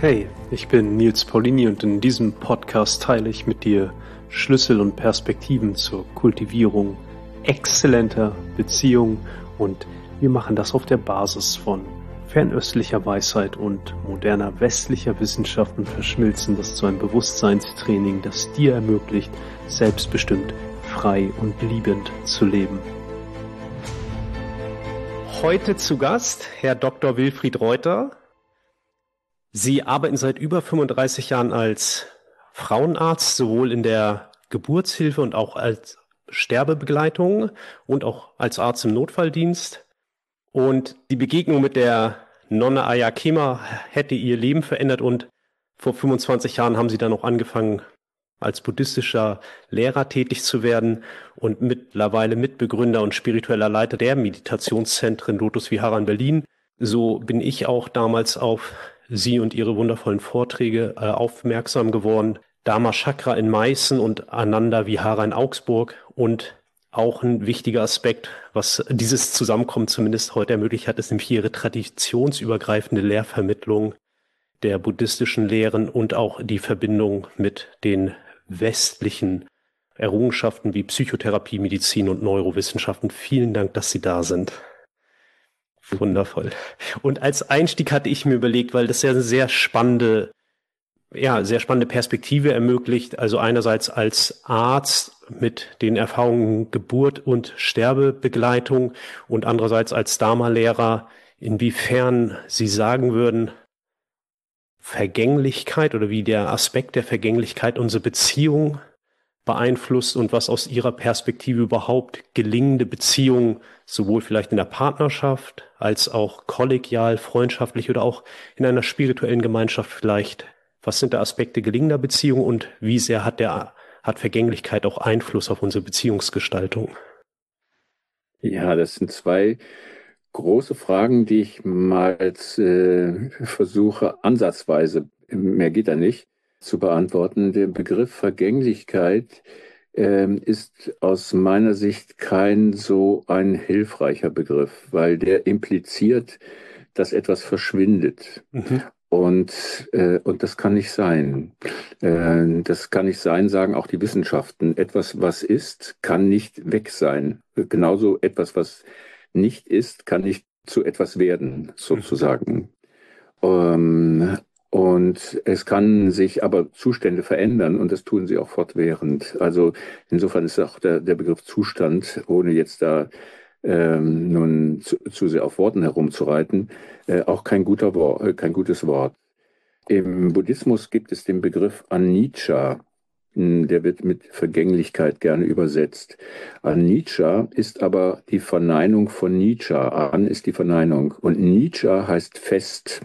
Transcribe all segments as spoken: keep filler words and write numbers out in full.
Hey, ich bin Nils Paulini und in diesem Podcast teile ich mit dir Schlüssel und Perspektiven zur Kultivierung exzellenter Beziehungen und wir machen das auf der Basis von fernöstlicher Weisheit und moderner westlicher Wissenschaft und verschmilzen das zu einem Bewusstseinstraining, das dir ermöglicht, selbstbestimmt, frei und liebend zu leben. Heute zu Gast Herr Doktor Wilfried Reuter. Sie arbeiten seit über fünfunddreißig Jahren als Frauenarzt, sowohl in der Geburtshilfe und auch als Sterbebegleitung und auch als Arzt im Notfalldienst. Und die Begegnung mit der Nonne Ayya Khema hätte ihr Leben verändert und vor fünfundzwanzig Jahren haben sie dann auch angefangen, als buddhistischer Lehrer tätig zu werden und mittlerweile Mitbegründer und spiritueller Leiter der Meditationszentren Lotus Vihara in Berlin. So bin ich auch damals auf Sie und Ihre wundervollen Vorträge äh, aufmerksam geworden. Dharma Chakra in Meißen und Ananda Vihara in Augsburg. Und auch ein wichtiger Aspekt, was dieses Zusammenkommen zumindest heute ermöglicht hat, ist nämlich Ihre traditionsübergreifende Lehrvermittlung der buddhistischen Lehren und auch die Verbindung mit den westlichen Errungenschaften wie Psychotherapie, Medizin und Neurowissenschaften. Vielen Dank, dass Sie da sind. Wundervoll. Und als Einstieg hatte ich mir überlegt, weil das ja eine sehr spannende, ja, sehr spannende Perspektive ermöglicht. Also einerseits als Arzt mit den Erfahrungen Geburt und Sterbebegleitung und andererseits als Dharma-Lehrer, inwiefern Sie sagen würden, Vergänglichkeit oder wie der Aspekt der Vergänglichkeit unsere Beziehung beeinflusst und was aus Ihrer Perspektive überhaupt gelingende Beziehungen sowohl vielleicht in der Partnerschaft als auch kollegial, freundschaftlich oder auch in einer spirituellen Gemeinschaft vielleicht. Was sind da Aspekte gelingender Beziehungen und wie sehr hat der hat Vergänglichkeit auch Einfluss auf unsere Beziehungsgestaltung? Ja, das sind zwei große Fragen, die ich mal äh, versuche, ansatzweise, mehr geht da nicht, zu beantworten. Der Begriff Vergänglichkeit ähm, ist aus meiner Sicht kein so ein hilfreicher Begriff, weil der impliziert, dass etwas verschwindet. Mhm. Und, äh, und das kann nicht sein. Äh, das kann nicht sein, sagen auch die Wissenschaften. Etwas, was ist, kann nicht weg sein. Genauso etwas, was nicht ist, kann nicht zu etwas werden, sozusagen. Mhm. Ähm, und es kann sich aber Zustände verändern und das tun sie auch fortwährend. Also insofern ist auch der, der Begriff Zustand, ohne jetzt da ähm, nun zu, zu sehr auf Worten herumzureiten, äh, auch kein guter Wort, äh, kein gutes Wort. Im Buddhismus gibt es den Begriff Anicca. Der wird mit Vergänglichkeit gerne übersetzt. Anicca ist aber die Verneinung von Nicca. An ist die Verneinung. Und Nicca heißt fest.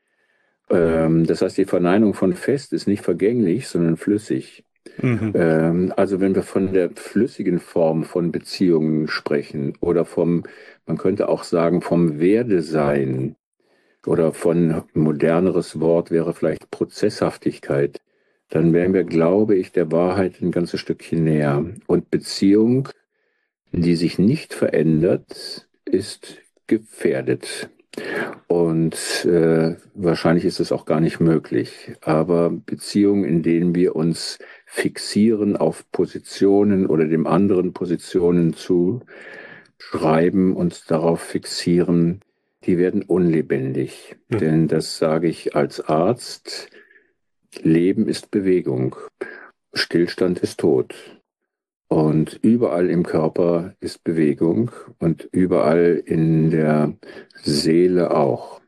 Ähm, das heißt, die Verneinung von fest ist nicht vergänglich, sondern flüssig. Mhm. Ähm, also wenn wir von der flüssigen Form von Beziehungen sprechen oder vom, man könnte auch sagen, vom Werdesein oder von moderneres Wort wäre vielleicht Prozesshaftigkeit, dann wären wir, glaube ich, der Wahrheit ein ganzes Stückchen näher. Und Beziehung, die sich nicht verändert, ist gefährdet. Und äh, wahrscheinlich ist es auch gar nicht möglich. Aber Beziehungen, in denen wir uns fixieren auf Positionen oder dem anderen Positionen zuschreiben, uns darauf fixieren, die werden unlebendig. Mhm. Denn das sage ich als Arzt, Leben ist Bewegung, Stillstand ist Tod. Und überall im Körper ist Bewegung und überall in der Seele auch.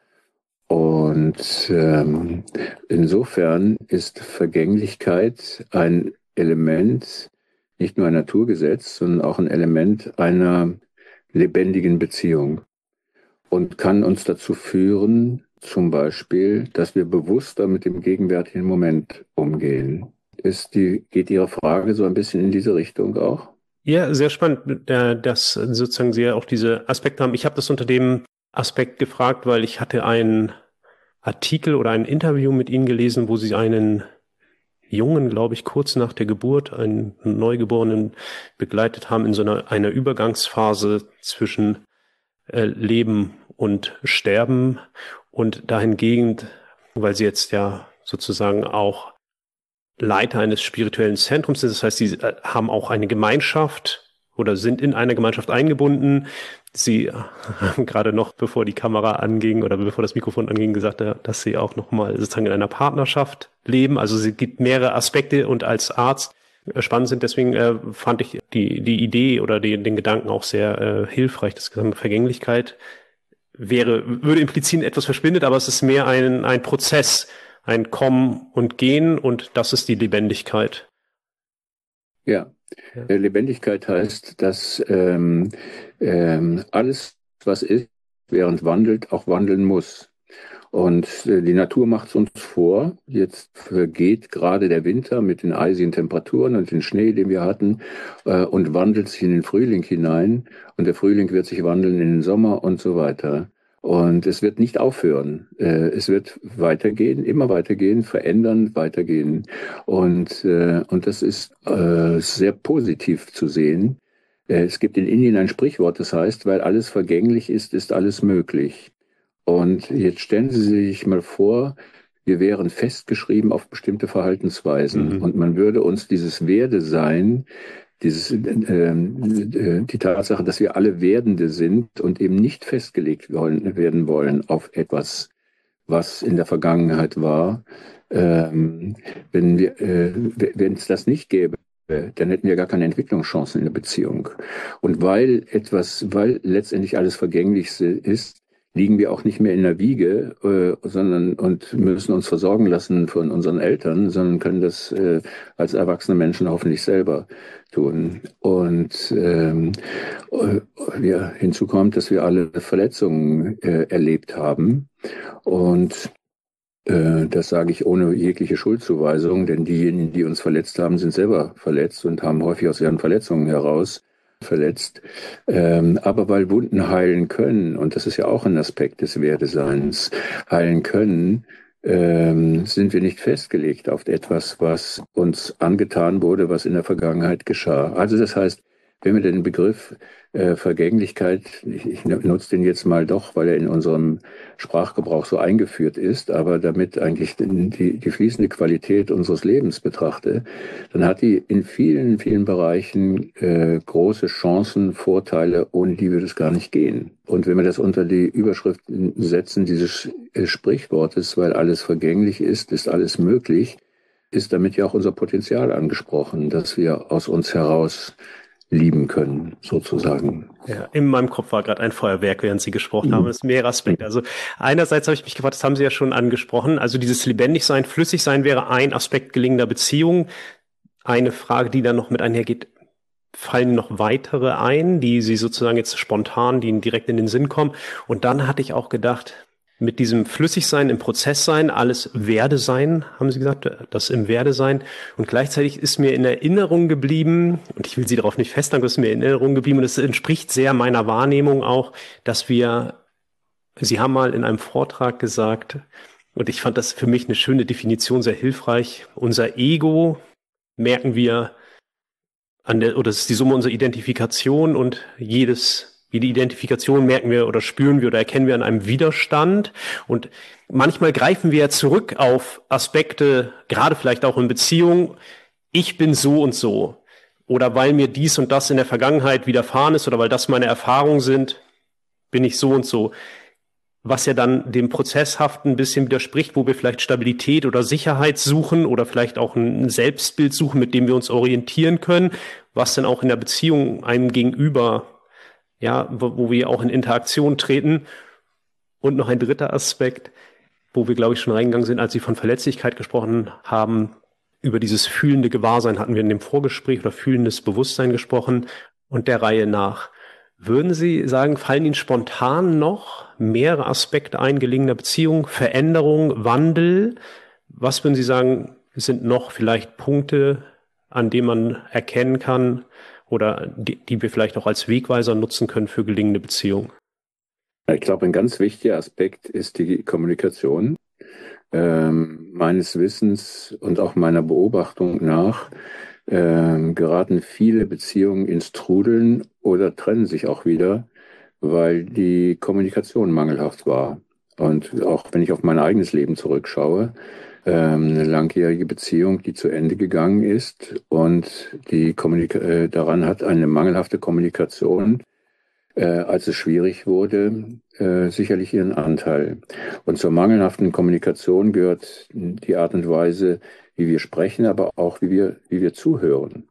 Und ähm, insofern ist Vergänglichkeit ein Element, nicht nur ein Naturgesetz, sondern auch ein Element einer lebendigen Beziehung und kann uns dazu führen, zum Beispiel, dass wir bewusster mit dem gegenwärtigen Moment umgehen. Ist die, geht Ihre Frage so ein bisschen in diese Richtung auch? Ja, sehr spannend, dass sozusagen Sie ja auch diese Aspekte haben. Ich habe das unter dem Aspekt gefragt, weil ich hatte einen Artikel oder ein Interview mit Ihnen gelesen, wo Sie einen Jungen, glaube ich, kurz nach der Geburt, einen Neugeborenen begleitet haben in so einer, einer Übergangsphase zwischen äh, Leben und Sterben und dahingehend weil Sie jetzt ja sozusagen auch Leiter eines spirituellen Zentrums sind. Das heißt, Sie äh, haben auch eine Gemeinschaft oder sind in einer Gemeinschaft eingebunden. Sie haben gerade noch, bevor die Kamera anging oder bevor das Mikrofon anging, gesagt, äh, dass Sie auch nochmal sozusagen in einer Partnerschaft leben. Also es gibt mehrere Aspekte und als Arzt äh, spannend sind. Deswegen äh, fand ich die, die Idee oder die, den Gedanken auch sehr äh, hilfreich. Das gesamte Vergänglichkeit wäre, würde implizieren, etwas verschwindet, aber es ist mehr ein, ein Prozess, ein Kommen und Gehen und das ist die Lebendigkeit. Ja, Ja. Äh, Lebendigkeit heißt, dass ähm, ähm, alles, was ist, während wandelt, auch wandeln muss. Und äh, die Natur macht es uns vor. Jetzt vergeht gerade der Winter mit den eisigen Temperaturen und dem Schnee, den wir hatten, äh, und wandelt sich in den Frühling hinein. Und der Frühling wird sich wandeln in den Sommer und so weiter. Und es wird nicht aufhören. Äh, es wird weitergehen, immer weitergehen, verändern, weitergehen. Und, äh, und das ist äh, sehr positiv zu sehen. Äh, es gibt in Indien ein Sprichwort, das heißt, weil alles vergänglich ist, ist alles möglich. Und jetzt stellen Sie sich mal vor, wir wären festgeschrieben auf bestimmte Verhaltensweisen Mhm. und man würde uns dieses Werdesein, dieses, äh, äh, die Tatsache, dass wir alle Werdende sind und eben nicht festgelegt wollen, werden wollen auf etwas, was in der Vergangenheit war, ähm, wenn wir, äh, wenn es das nicht gäbe, dann hätten wir gar keine Entwicklungschancen in der Beziehung. Und weil etwas, weil letztendlich alles vergänglich ist, liegen wir auch nicht mehr in der Wiege, äh, sondern und müssen uns versorgen lassen von unseren Eltern, sondern können das äh, als erwachsene Menschen hoffentlich selber tun. Und ähm, äh, ja, hinzu kommt, dass wir alle Verletzungen äh, erlebt haben. Und äh, das sage ich ohne jegliche Schuldzuweisung, denn diejenigen, die uns verletzt haben, sind selber verletzt und haben häufig aus ihren Verletzungen heraus verletzt. Ähm, aber weil Wunden heilen können, und das ist ja auch ein Aspekt des Werdeseins, heilen können, ähm, sind wir nicht festgelegt auf etwas, was uns angetan wurde, was in der Vergangenheit geschah. Also das heißt, wenn wir den Begriff äh, Vergänglichkeit, ich, ich nutze den jetzt mal doch, weil er in unserem Sprachgebrauch so eingeführt ist, aber damit eigentlich die, die fließende Qualität unseres Lebens betrachte, dann hat die in vielen, vielen Bereichen äh, große Chancen, Vorteile, ohne die würde es gar nicht gehen. Und wenn wir das unter die Überschrift setzen, dieses äh, Sprichwortes, weil alles vergänglich ist, ist alles möglich, ist damit ja auch unser Potenzial angesprochen, dass wir aus uns heraus lieben können, sozusagen. Ja, in meinem Kopf war gerade ein Feuerwerk, während Sie gesprochen haben. Es sind mehrere Aspekte. Also einerseits habe ich mich gefragt, das haben Sie ja schon angesprochen. Also dieses Lebendigsein, Flüssigsein wäre ein Aspekt gelingender Beziehung. Eine Frage, die dann noch mit einhergeht, fallen noch weitere ein, die Sie sozusagen jetzt spontan, die Ihnen direkt in den Sinn kommen. Und dann hatte ich auch gedacht, mit diesem Flüssigsein, im Prozesssein, alles Werdesein, haben Sie gesagt, das im Werdesein. Und gleichzeitig ist mir in Erinnerung geblieben, und ich will Sie darauf nicht festnageln, das ist mir in Erinnerung geblieben, und es entspricht sehr meiner Wahrnehmung auch, dass wir, Sie haben mal in einem Vortrag gesagt, und ich fand das für mich eine schöne Definition, sehr hilfreich, unser Ego merken wir an der, oder es ist die Summe unserer Identifikation und jedes Jede Identifikation merken wir oder spüren wir oder erkennen wir an einem Widerstand. Und manchmal greifen wir zurück auf Aspekte, gerade vielleicht auch in Beziehungen. Ich bin so und so. Oder weil mir dies und das in der Vergangenheit widerfahren ist oder weil das meine Erfahrungen sind, bin ich so und so. Was ja dann dem Prozesshaften ein bisschen widerspricht, wo wir vielleicht Stabilität oder Sicherheit suchen oder vielleicht auch ein Selbstbild suchen, mit dem wir uns orientieren können, was dann auch in der Beziehung einem gegenüber, ja, wo, wo wir auch in Interaktion treten. Und noch ein dritter Aspekt, wo wir, glaube ich, schon reingegangen sind, als Sie von Verletzlichkeit gesprochen haben, über dieses fühlende Gewahrsein hatten wir in dem Vorgespräch oder fühlendes Bewusstsein gesprochen und der Reihe nach. Würden Sie sagen, fallen Ihnen spontan noch mehrere Aspekte ein, gelingender Beziehung, Veränderung, Wandel? Was würden Sie sagen, sind noch vielleicht Punkte, an denen man erkennen kann, oder die, die wir vielleicht auch als Wegweiser nutzen können für gelingende Beziehungen? Ich glaube, ein ganz wichtiger Aspekt ist die Kommunikation. Ähm, meines Wissens und auch meiner Beobachtung nach ähm, geraten viele Beziehungen ins Trudeln oder trennen sich auch wieder, weil die Kommunikation mangelhaft war. Und auch wenn ich auf mein eigenes Leben zurückschaue, ähm, eine langjährige Beziehung, die zu Ende gegangen ist und die Kommunika äh, daran hat eine mangelhafte Kommunikation, äh, als es schwierig wurde, äh, sicherlich ihren Anteil. Und zur mangelhaften Kommunikation gehört die Art und Weise, wie wir sprechen, aber auch wie wir, wie wir zuhören.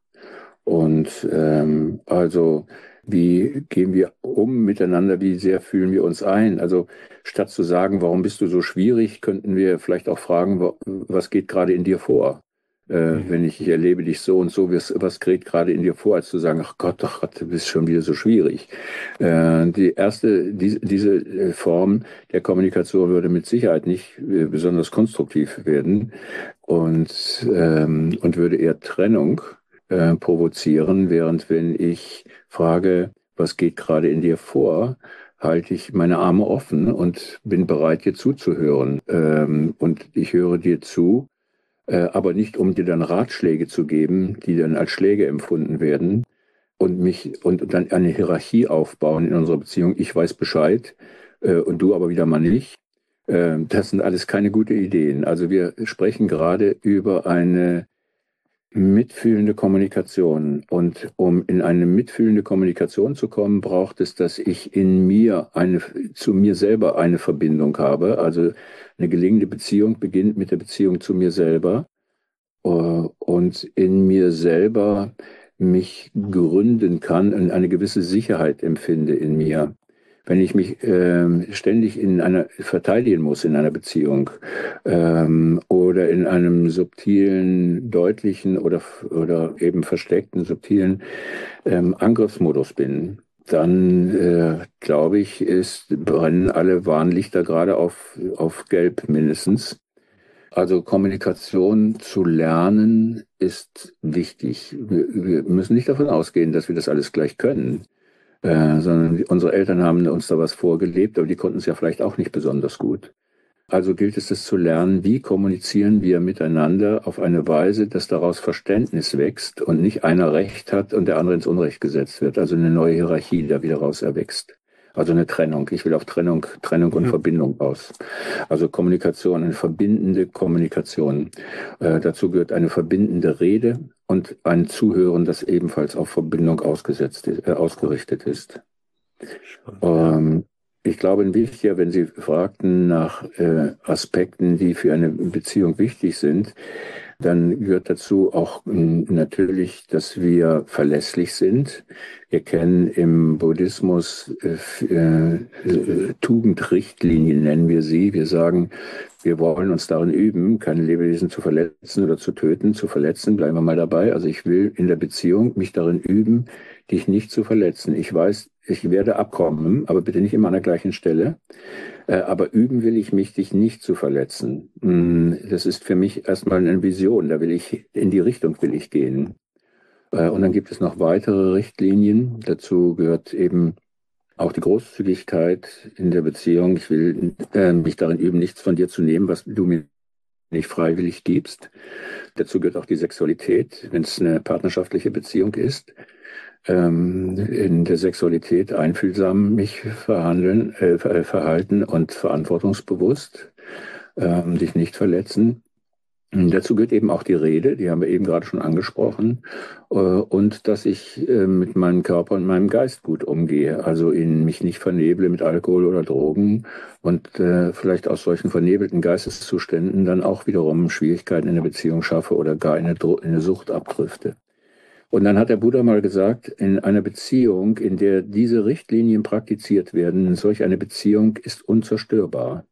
Und ähm, also wie gehen wir um miteinander, wie sehr fühlen wir uns ein? Also statt zu sagen, warum bist du so schwierig, könnten wir vielleicht auch fragen, wa- was geht gerade in dir vor? Äh, Mhm. wenn ich, ich erlebe dich so und so, was, was geht gerade in dir vor, als zu sagen, ach Gott, ach Gott, du bist schon wieder so schwierig. Äh, die erste, die, diese äh, Form der Kommunikation würde mit Sicherheit nicht äh, besonders konstruktiv werden und, ähm, und würde eher Trennung äh, provozieren, während wenn ich frage, was geht gerade in dir vor, halte ich meine Arme offen und bin bereit, dir zuzuhören. Ähm, und ich höre dir zu, äh, aber nicht, um dir dann Ratschläge zu geben, die dann als Schläge empfunden werden und mich und dann eine Hierarchie aufbauen in unserer Beziehung. Ich weiß Bescheid, äh, und du aber wieder mal nicht. Äh, das sind alles keine guten Ideen. Also wir sprechen gerade über eine mitfühlende Kommunikation. Und um in eine mitfühlende Kommunikation zu kommen, braucht es, dass ich in mir eine, zu mir selber eine Verbindung habe. Also eine gelingende Beziehung beginnt mit der Beziehung zu mir selber, äh, und in mir selber mich gründen kann und eine gewisse Sicherheit empfinde in mir. Wenn ich mich ähm, ständig in einer verteidigen muss in einer Beziehung, ähm, oder in einem subtilen, deutlichen oder, oder eben versteckten, subtilen ähm, Angriffsmodus bin, dann äh, glaube ich, ist, brennen alle Warnlichter gerade auf, auf Gelb mindestens. Also Kommunikation zu lernen ist wichtig. Wir, wir müssen nicht davon ausgehen, dass wir das alles gleich können, äh, sondern unsere Eltern haben uns da was vorgelebt, aber die konnten es ja vielleicht auch nicht besonders gut. Also gilt es, es zu lernen, wie kommunizieren wir miteinander auf eine Weise, dass daraus Verständnis wächst und nicht einer Recht hat und der andere ins Unrecht gesetzt wird. Also eine neue Hierarchie da wieder raus erwächst. Also eine Trennung. Ich will auf Trennung, Trennung und Mhm. Verbindung aus. Also Kommunikation, eine verbindende Kommunikation. Äh, dazu gehört eine verbindende Rede und ein Zuhören, das ebenfalls auf Verbindung ausgesetzt ist, äh, ausgerichtet ist. Spannend, ja. Ähm, Ich glaube, ein wichtiger, wenn Sie fragten nach äh, Aspekten, die für eine Beziehung wichtig sind, dann gehört dazu auch mh, natürlich, dass wir verlässlich sind. Wir kennen im Buddhismus äh, f- äh, äh, Tugendrichtlinien, nennen wir sie. Wir sagen, wir wollen uns darin üben, keine Lebewesen zu verletzen oder zu töten, zu verletzen. Bleiben wir mal dabei. Also ich will in der Beziehung mich darin üben, dich nicht zu verletzen. Ich weiß, ich werde abkommen, aber bitte nicht immer an der gleichen Stelle. Äh, aber üben will ich mich, dich nicht zu verletzen. Mm, Das ist für mich erstmal eine Vision. Da will ich, in die Richtung will ich gehen. Äh, Und dann gibt es noch weitere Richtlinien. Dazu gehört eben auch die Großzügigkeit in der Beziehung. Ich will äh, mich darin üben, nichts von dir zu nehmen, was du mir nicht freiwillig gibst. Dazu gehört auch die Sexualität, wenn es eine partnerschaftliche Beziehung ist. Ähm, in der Sexualität einfühlsam mich verhandeln, äh, ver- verhalten und verantwortungsbewusst, ähm, dich nicht verletzen. Und dazu gehört eben auch die Rede, die haben wir eben gerade schon angesprochen, äh, und dass ich äh, mit meinem Körper und meinem Geist gut umgehe, also ihn mich nicht verneble mit Alkohol oder Drogen und äh, vielleicht aus solchen vernebelten Geisteszuständen dann auch wiederum Schwierigkeiten in der Beziehung schaffe oder gar in eine, Dro in eine Sucht abdrifte. Und dann hat der Buddha mal gesagt, in einer Beziehung, in der diese Richtlinien praktiziert werden, solch eine Beziehung ist unzerstörbar.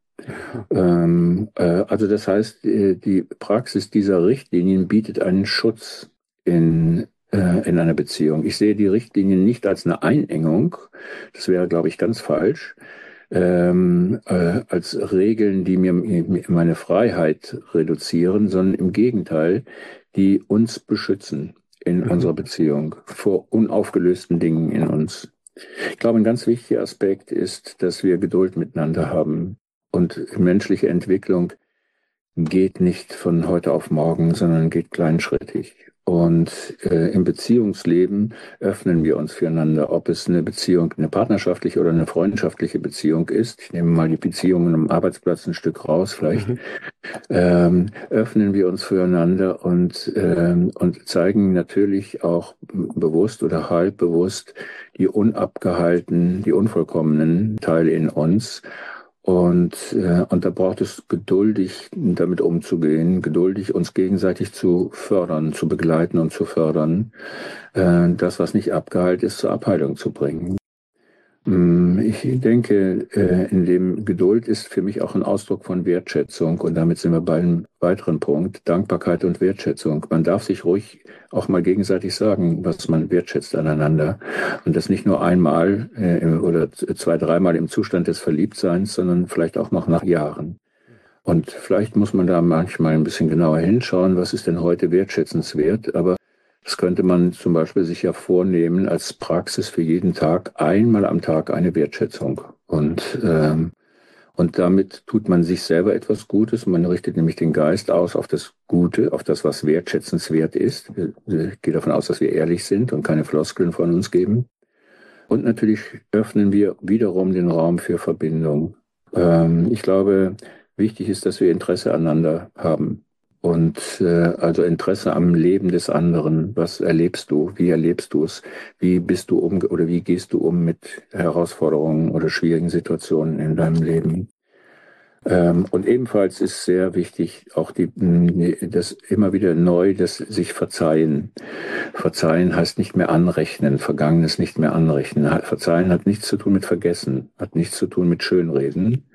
Ähm, äh, also das heißt, äh, die Praxis dieser Richtlinien bietet einen Schutz in, äh, in einer Beziehung. Ich sehe die Richtlinien nicht als eine Einengung, das wäre, glaube ich, ganz falsch, ähm, äh, als Regeln, die mir meine Freiheit reduzieren, sondern im Gegenteil, die uns beschützen in Mhm. unserer Beziehung vor unaufgelösten Dingen in uns. Ich glaube, ein ganz wichtiger Aspekt ist, dass wir Geduld miteinander haben. Und menschliche Entwicklung geht nicht von heute auf morgen, sondern geht kleinschrittig. Und äh, im Beziehungsleben öffnen wir uns füreinander, ob es eine Beziehung, eine partnerschaftliche oder eine freundschaftliche Beziehung ist. Ich nehme mal die Beziehungen am Arbeitsplatz ein Stück raus, vielleicht. Mhm. Ähm, öffnen wir uns füreinander und, ähm, und zeigen natürlich auch bewusst oder halb bewusst die unabgehaltenen, die unvollkommenen Teile in uns. Und, äh, und da braucht es geduldig damit umzugehen, geduldig uns gegenseitig zu fördern, zu begleiten und zu fördern, äh, das, was nicht abgeheilt ist, zur Abheilung zu bringen. Ich denke, äh, in dem Geduld ist für mich auch ein Ausdruck von Wertschätzung. Und damit sind wir bei einem weiteren Punkt, Dankbarkeit und Wertschätzung. Man darf sich ruhig auch mal gegenseitig sagen, was man wertschätzt aneinander. Und das nicht nur einmal äh, oder zwei, dreimal im Zustand des Verliebtseins, sondern vielleicht auch noch nach Jahren. Und vielleicht muss man da manchmal ein bisschen genauer hinschauen, was ist denn heute wertschätzenswert. Aber das könnte man zum Beispiel sich ja vornehmen als Praxis für jeden Tag, einmal am Tag eine Wertschätzung. Und, ähm, und damit tut man sich selber etwas Gutes. Man richtet nämlich den Geist aus auf das Gute, auf das, was wertschätzenswert ist. Ich gehe davon aus, dass wir ehrlich sind und keine Floskeln von uns geben. Und natürlich öffnen wir wiederum den Raum für Verbindung. Ähm, ich glaube, wichtig ist, dass wir Interesse aneinander haben. Und äh, also Interesse am Leben des anderen. Was erlebst du? Wie erlebst du es? Wie bist du um oder wie gehst du um mit Herausforderungen oder schwierigen Situationen in deinem Leben? Ähm, und ebenfalls ist sehr wichtig auch die, das immer wieder neu, das sich verzeihen. Verzeihen heißt nicht mehr anrechnen, Vergangenes nicht mehr anrechnen. Verzeihen hat nichts zu tun mit Vergessen, hat nichts zu tun mit Schönreden.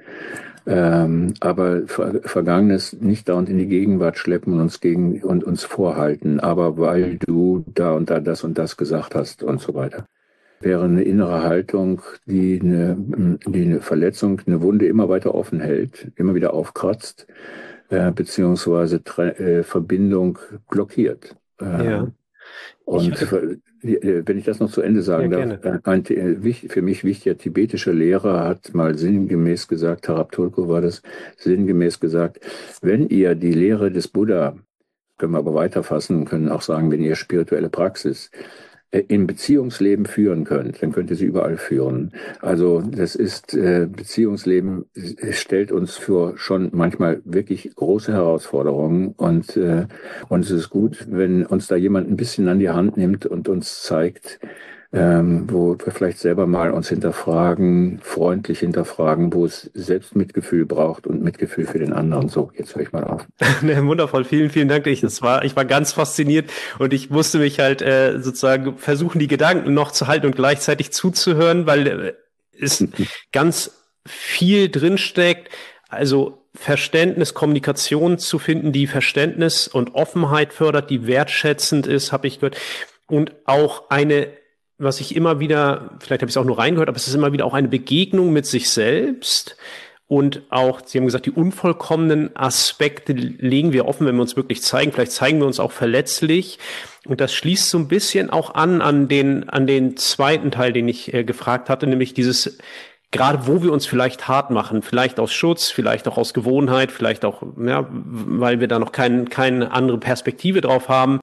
Ähm, aber Ver Vergangenes nicht dauernd in die Gegenwart schleppen und uns gegen und uns vorhalten, aber weil du da und da das und das gesagt hast und so weiter. Wäre eine innere Haltung, die eine, die eine Verletzung, eine Wunde immer weiter offen hält, immer wieder aufkratzt, äh, beziehungsweise äh, Verbindung blockiert. Äh, Ja. Ich Und hatte, wenn ich das noch zu Ende ja, sagen darf, gerne. ein für mich wichtiger tibetischer Lehrer hat mal sinngemäß gesagt, Tarab Tulku war das, sinngemäß gesagt, wenn ihr die Lehre des Buddha, können wir aber weiterfassen und können auch sagen, wenn ihr spirituelle Praxis im Beziehungsleben führen könnt, dann könnt ihr sie überall führen. Also das ist, äh, Beziehungsleben stellt uns für schon manchmal wirklich große Herausforderungen und, äh, und es ist gut, wenn uns da jemand ein bisschen an die Hand nimmt und uns zeigt, ähm, wo wir vielleicht selber mal uns hinterfragen, freundlich hinterfragen, wo es selbst Mitgefühl braucht und Mitgefühl für den anderen. So, jetzt höre ich mal auf. Ne, wundervoll, vielen, vielen Dank. Ich, das war, ich war ganz fasziniert und ich musste mich halt äh, sozusagen versuchen, die Gedanken noch zu halten und gleichzeitig zuzuhören, weil äh, es ganz viel drinsteckt. Also Verständnis, Kommunikation zu finden, die Verständnis und Offenheit fördert, die wertschätzend ist, habe ich gehört. Und auch eine, was ich immer wieder, vielleicht habe ich es auch nur reingehört, aber es ist immer wieder auch eine Begegnung mit sich selbst. Und auch, Sie haben gesagt, die unvollkommenen Aspekte legen wir offen, wenn wir uns wirklich zeigen. Vielleicht zeigen wir uns auch verletzlich. Und das schließt so ein bisschen auch an, an den, an den zweiten Teil, den ich äh, gefragt hatte, nämlich dieses, gerade wo wir uns vielleicht hart machen, vielleicht aus Schutz, vielleicht auch aus Gewohnheit, vielleicht auch, ja, weil wir da noch kein, keine andere Perspektive drauf haben.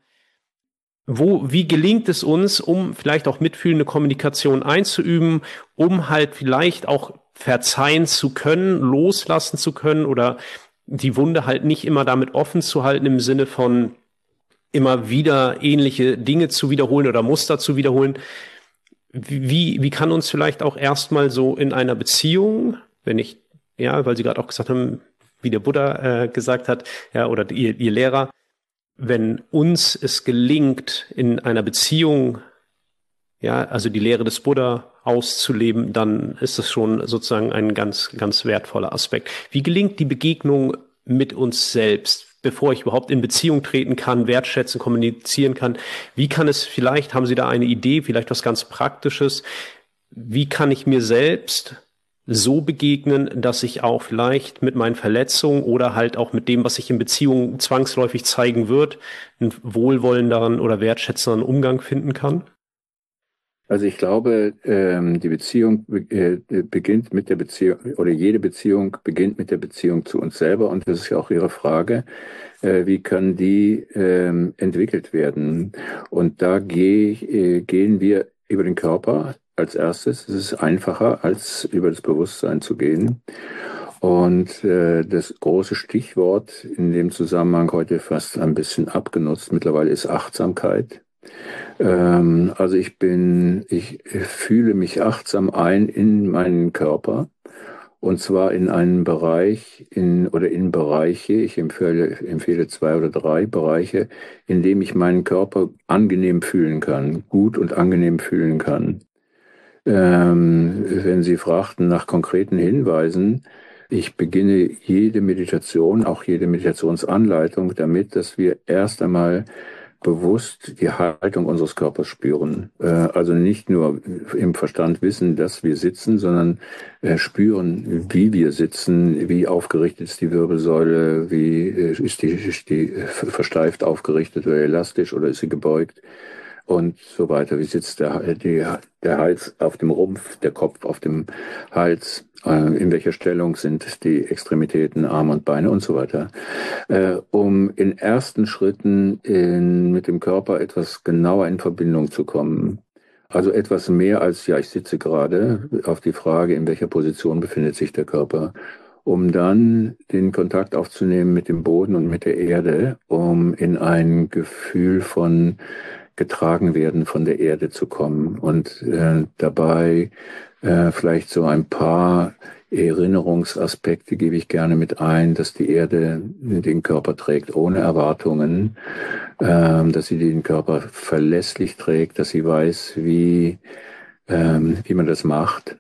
Wo, wie gelingt es uns, um vielleicht auch mitfühlende Kommunikation einzuüben, um halt vielleicht auch verzeihen zu können, loslassen zu können oder die Wunde halt nicht immer damit offen zu halten im Sinne von immer wieder ähnliche Dinge zu wiederholen oder Muster zu wiederholen. Wie, wie kann uns vielleicht auch erstmal so in einer Beziehung, wenn ich, ja, weil Sie gerade auch gesagt haben, wie der Buddha äh, gesagt hat, ja, oder ihr, ihr Lehrer, wenn uns es gelingt, in einer Beziehung, ja, also die Lehre des Buddha auszuleben, dann ist es schon sozusagen ein ganz, ganz wertvoller Aspekt. Wie gelingt die Begegnung mit uns selbst, bevor ich überhaupt in Beziehung treten kann, wertschätzen, kommunizieren kann? Wie kann es vielleicht, haben Sie da eine Idee, vielleicht was ganz Praktisches? Wie kann ich mir selbst so begegnen, dass ich auch vielleicht mit meinen Verletzungen oder halt auch mit dem, was sich in Beziehungen zwangsläufig zeigen wird, einen wohlwollenderen oder wertschätzenderen Umgang finden kann? Also ich glaube, ähm, die Beziehung äh, beginnt mit der Beziehung oder jede Beziehung beginnt mit der Beziehung zu uns selber und das ist ja auch Ihre Frage, äh, wie kann die ähm, entwickelt werden? Und da geh, äh, gehen wir über den Körper als erstes. Es ist einfacher, als über das Bewusstsein zu gehen. Und äh, das große Stichwort in dem Zusammenhang heute fast ein bisschen abgenutzt mittlerweile ist Achtsamkeit. Ähm, also ich bin, ich fühle mich achtsam ein in meinen Körper und zwar in einen Bereich in oder in Bereiche. Ich empfehle, empfehle zwei oder drei Bereiche, in dem ich meinen Körper angenehm fühlen kann, gut und angenehm fühlen kann. Ähm, wenn Sie fragten nach konkreten Hinweisen, ich beginne jede Meditation, auch jede Meditationsanleitung damit, dass wir erst einmal bewusst die Haltung unseres Körpers spüren. Äh, also nicht nur im Verstand wissen, dass wir sitzen, sondern äh, spüren, wie wir sitzen, wie aufgerichtet ist die Wirbelsäule, wie äh, ist die, ist die versteift aufgerichtet oder elastisch oder ist sie gebeugt und so weiter. Wie sitzt der, die, der Hals auf dem Rumpf, der Kopf auf dem Hals, äh, in welcher Stellung sind die Extremitäten, Arme und Beine und so weiter. Äh, um in ersten Schritten in, mit dem Körper etwas genauer in Verbindung zu kommen. Also etwas mehr als, ja, ich sitze gerade, auf die Frage, in welcher Position befindet sich der Körper, um dann den Kontakt aufzunehmen mit dem Boden und mit der Erde, um in ein Gefühl von getragen werden von der Erde zu kommen und äh, dabei äh, vielleicht so ein paar Erinnerungsaspekte gebe ich gerne mit ein, dass die Erde den Körper trägt ohne Erwartungen, ähm, dass sie den Körper verlässlich trägt, dass sie weiß, wie ähm, wie man das macht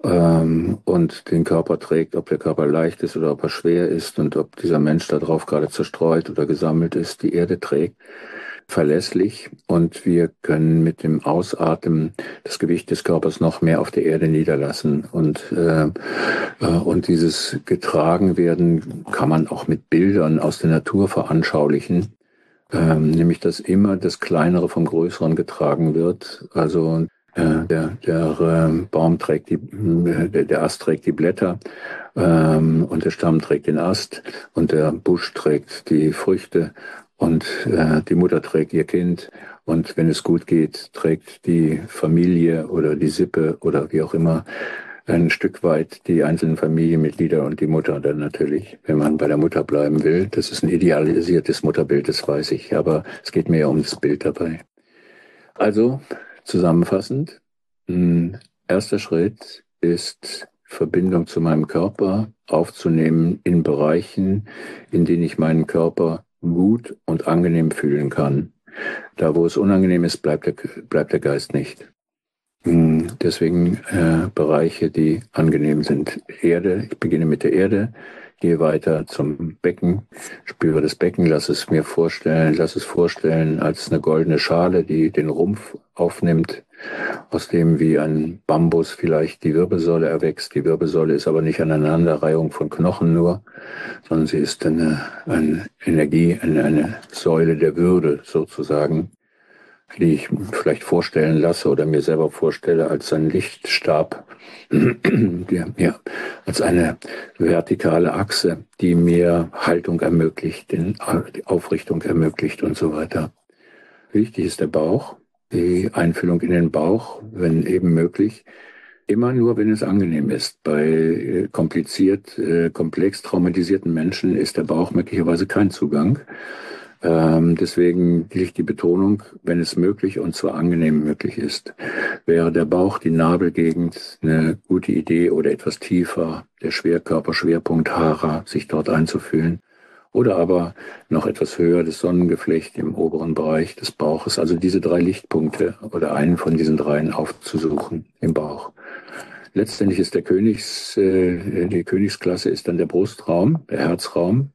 ähm, und den Körper trägt, ob der Körper leicht ist oder ob er schwer ist und ob dieser Mensch da drauf gerade zerstreut oder gesammelt ist, die Erde trägt verlässlich und wir können mit dem Ausatmen das Gewicht des Körpers noch mehr auf der Erde niederlassen und äh, äh, und dieses getragen werden kann man auch mit Bildern aus der Natur veranschaulichen, ähm, nämlich dass immer das Kleinere vom Größeren getragen wird. Also äh, der, der äh, Baum trägt die, äh, der, der Ast trägt die Blätter ähm, und der Stamm trägt den Ast und der Busch trägt die Früchte und äh, die Mutter trägt ihr Kind und wenn es gut geht, trägt die Familie oder die Sippe oder wie auch immer ein Stück weit die einzelnen Familienmitglieder und die Mutter dann natürlich, wenn man bei der Mutter bleiben will. Das ist ein idealisiertes Mutterbild, das weiß ich, aber es geht mir ja um das Bild dabei. Also zusammenfassend, mh, erster Schritt ist Verbindung zu meinem Körper aufzunehmen in Bereichen, in denen ich meinen Körper gut und angenehm fühlen kann. Da, wo es unangenehm ist, bleibt der, bleibt der Geist nicht. Deswegen äh, Bereiche, die angenehm sind. Erde, ich beginne mit der Erde, gehe weiter zum Becken, spüre das Becken, lass es mir vorstellen, lass es vorstellen als eine goldene Schale, die den Rumpf aufnimmt, aus dem wie ein Bambus vielleicht die Wirbelsäule erwächst. Die Wirbelsäule ist aber nicht eine Aneinanderreihung von Knochen nur, sondern sie ist eine, eine Energie, eine, eine Säule der Würde sozusagen, die ich vielleicht vorstellen lasse oder mir selber vorstelle als ein Lichtstab, die, ja, als eine vertikale Achse, die mir Haltung ermöglicht, den, die Aufrichtung ermöglicht und so weiter. Wichtig ist der Bauch, die Einfühlung in den Bauch, wenn eben möglich, immer nur, wenn es angenehm ist. Bei kompliziert, äh, komplex traumatisierten Menschen ist der Bauch möglicherweise kein Zugang. Ähm, deswegen liegt die Betonung, wenn es möglich und zwar angenehm möglich ist. Wäre der Bauch, die Nabelgegend eine gute Idee oder etwas tiefer, der Schwerkörperschwerpunkt Hara, sich dort einzufühlen. Oder aber noch etwas höher, das Sonnengeflecht im oberen Bereich des Bauches. Also diese drei Lichtpunkte oder einen von diesen dreien aufzusuchen im Bauch. Letztendlich ist der Königs, äh, die Königsklasse ist dann der Brustraum, der Herzraum.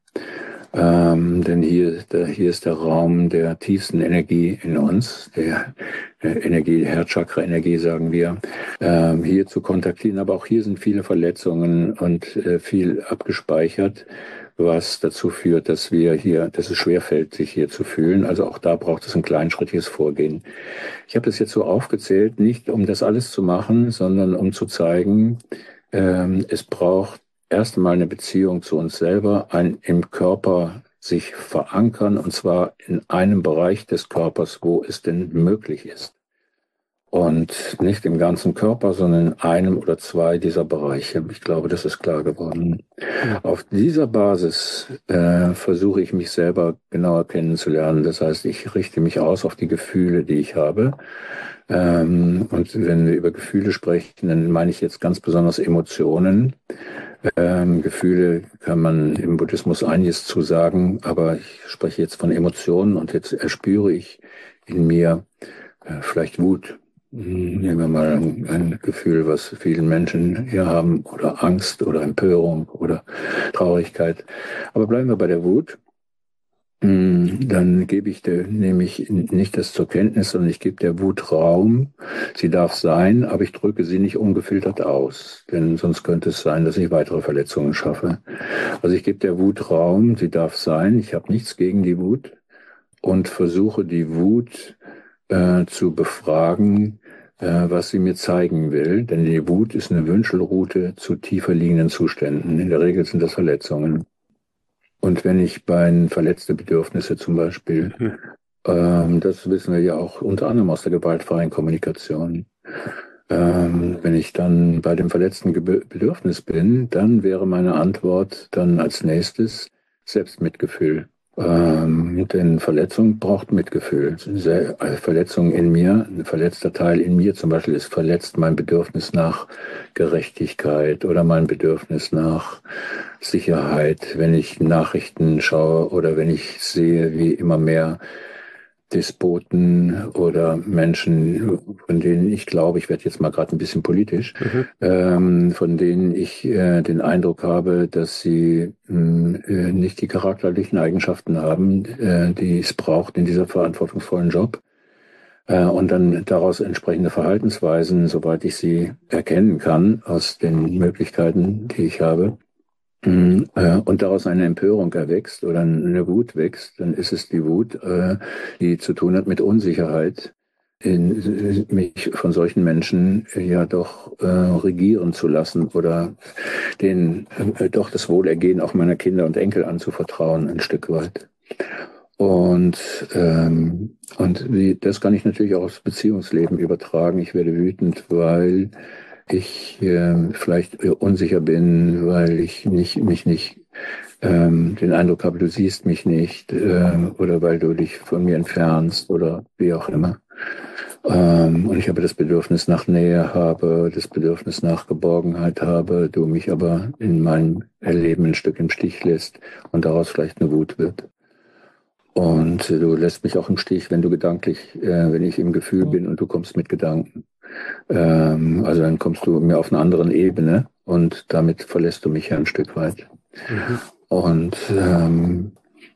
Ähm, denn hier, der, hier ist der Raum der tiefsten Energie in uns, der, der Energie, Herzchakra-Energie, sagen wir, ähm, hier zu kontaktieren. Aber auch hier sind viele Verletzungen und äh, viel abgespeichert, was dazu führt, dass wir hier, dass es schwerfällt, sich hier zu fühlen. Also auch da braucht es ein kleinschrittiges Vorgehen. Ich habe das jetzt so aufgezählt, nicht um das alles zu machen, sondern um zu zeigen, ähm, es braucht erst einmal eine Beziehung zu uns selber, ein im Körper sich verankern, und zwar in einem Bereich des Körpers, wo es denn möglich ist. Und nicht im ganzen Körper, sondern in einem oder zwei dieser Bereiche. Ich glaube, das ist klar geworden. Ja. Auf dieser Basis äh, versuche ich mich selber genauer kennenzulernen. Das heißt, ich richte mich aus auf die Gefühle, die ich habe. Ähm, und wenn wir über Gefühle sprechen, dann meine ich jetzt ganz besonders Emotionen. Ähm, Gefühle kann man im Buddhismus einiges zu sagen, aber ich spreche jetzt von Emotionen, und jetzt erspüre ich in mir äh, vielleicht Wut. Nehmen wir mal ein, ein Gefühl, was viele Menschen hier haben, oder Angst oder Empörung oder Traurigkeit. Aber bleiben wir bei der Wut. Dann gebe ich der, nehme ich nicht das zur Kenntnis, sondern ich gebe der Wut Raum. Sie darf sein, aber ich drücke sie nicht ungefiltert aus, denn sonst könnte es sein, dass ich weitere Verletzungen schaffe. Also ich gebe der Wut Raum, sie darf sein. Ich habe nichts gegen die Wut und versuche die Wut äh, zu befragen, äh, was sie mir zeigen will. Denn die Wut ist eine Wünschelroute zu tiefer liegenden Zuständen. In der Regel sind das Verletzungen. Und wenn ich bei verletzte Bedürfnisse zum Beispiel, mhm. ähm, das wissen wir ja auch unter anderem aus der gewaltfreien Kommunikation, ähm, wenn ich dann bei dem verletzten Ge- Bedürfnis bin, dann wäre meine Antwort dann als nächstes Selbstmitgefühl. Ähm, denn Verletzung braucht Mitgefühl. Sehr, also Verletzung in mir, ein verletzter Teil in mir zum Beispiel ist verletzt, mein Bedürfnis nach Gerechtigkeit oder mein Bedürfnis nach Sicherheit, wenn ich Nachrichten schaue oder wenn ich sehe, wie immer mehr Despoten oder Menschen, von denen ich glaube, ich werde jetzt mal gerade ein bisschen politisch, mhm. ähm, von denen ich äh, den Eindruck habe, dass sie mh, äh, nicht die charakterlichen Eigenschaften haben, äh, die es braucht in dieser verantwortungsvollen Job. Äh, und dann daraus entsprechende Verhaltensweisen, soweit ich sie erkennen kann, aus den Möglichkeiten, die ich habe, und daraus eine Empörung erwächst oder eine Wut wächst, dann ist es die Wut, die zu tun hat mit Unsicherheit, in, mich von solchen Menschen ja doch äh, regieren zu lassen oder den äh, doch das Wohlergehen auch meiner Kinder und Enkel anzuvertrauen, ein Stück weit. Und, ähm, und wie, das kann ich natürlich auch aufs Beziehungsleben übertragen. Ich werde wütend, weil ich äh, vielleicht unsicher bin, weil ich nicht, mich nicht ähm, den Eindruck habe, du siehst mich nicht, äh, oder weil du dich von mir entfernst oder wie auch immer. Ähm, und ich habe das Bedürfnis nach Nähe habe, das Bedürfnis nach Geborgenheit habe, du mich aber in meinem Erleben ein Stück im Stich lässt und daraus vielleicht eine Wut wird. Und äh, du lässt mich auch im Stich, wenn du gedanklich, äh, wenn ich im Gefühl bin und du kommst mit Gedanken. Ähm, also dann kommst du mir auf einer anderen Ebene und damit verlässt du mich ja ein Stück weit. Mhm. Und ähm,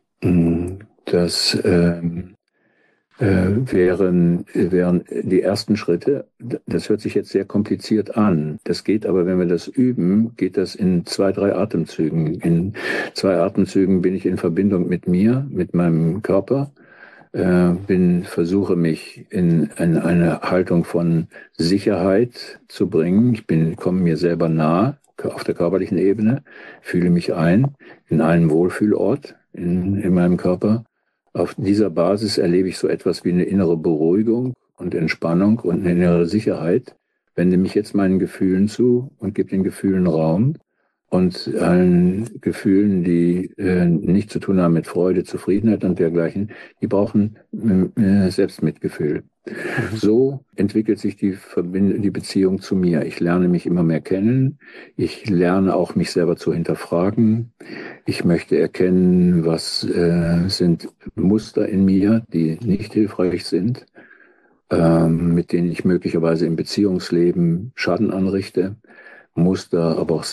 das ähm, äh, wären, wären die ersten Schritte. Das hört sich jetzt sehr kompliziert an. Das geht aber, wenn wir das üben, geht das in zwei, drei Atemzügen. In zwei Atemzügen bin ich in Verbindung mit mir, mit meinem Körper. Äh, bin, versuche mich in, in eine Haltung von Sicherheit zu bringen. Ich bin, komme mir selber nah auf der körperlichen Ebene, fühle mich ein in einen Wohlfühlort in, in meinem Körper. Auf dieser Basis erlebe ich so etwas wie eine innere Beruhigung und Entspannung und eine innere Sicherheit. Wende mich jetzt meinen Gefühlen zu und gebe den Gefühlen Raum. Und allen Gefühlen, die äh, nicht zu tun haben mit Freude, Zufriedenheit und dergleichen, die brauchen äh, Selbstmitgefühl. Mhm. So entwickelt sich die, Verbind die Beziehung zu mir. Ich lerne mich immer mehr kennen. Ich lerne auch, mich selber zu hinterfragen. Ich möchte erkennen, was äh, sind Muster in mir, die nicht hilfreich sind, ähm, mit denen ich möglicherweise im Beziehungsleben Schaden anrichte. Muster, aber auch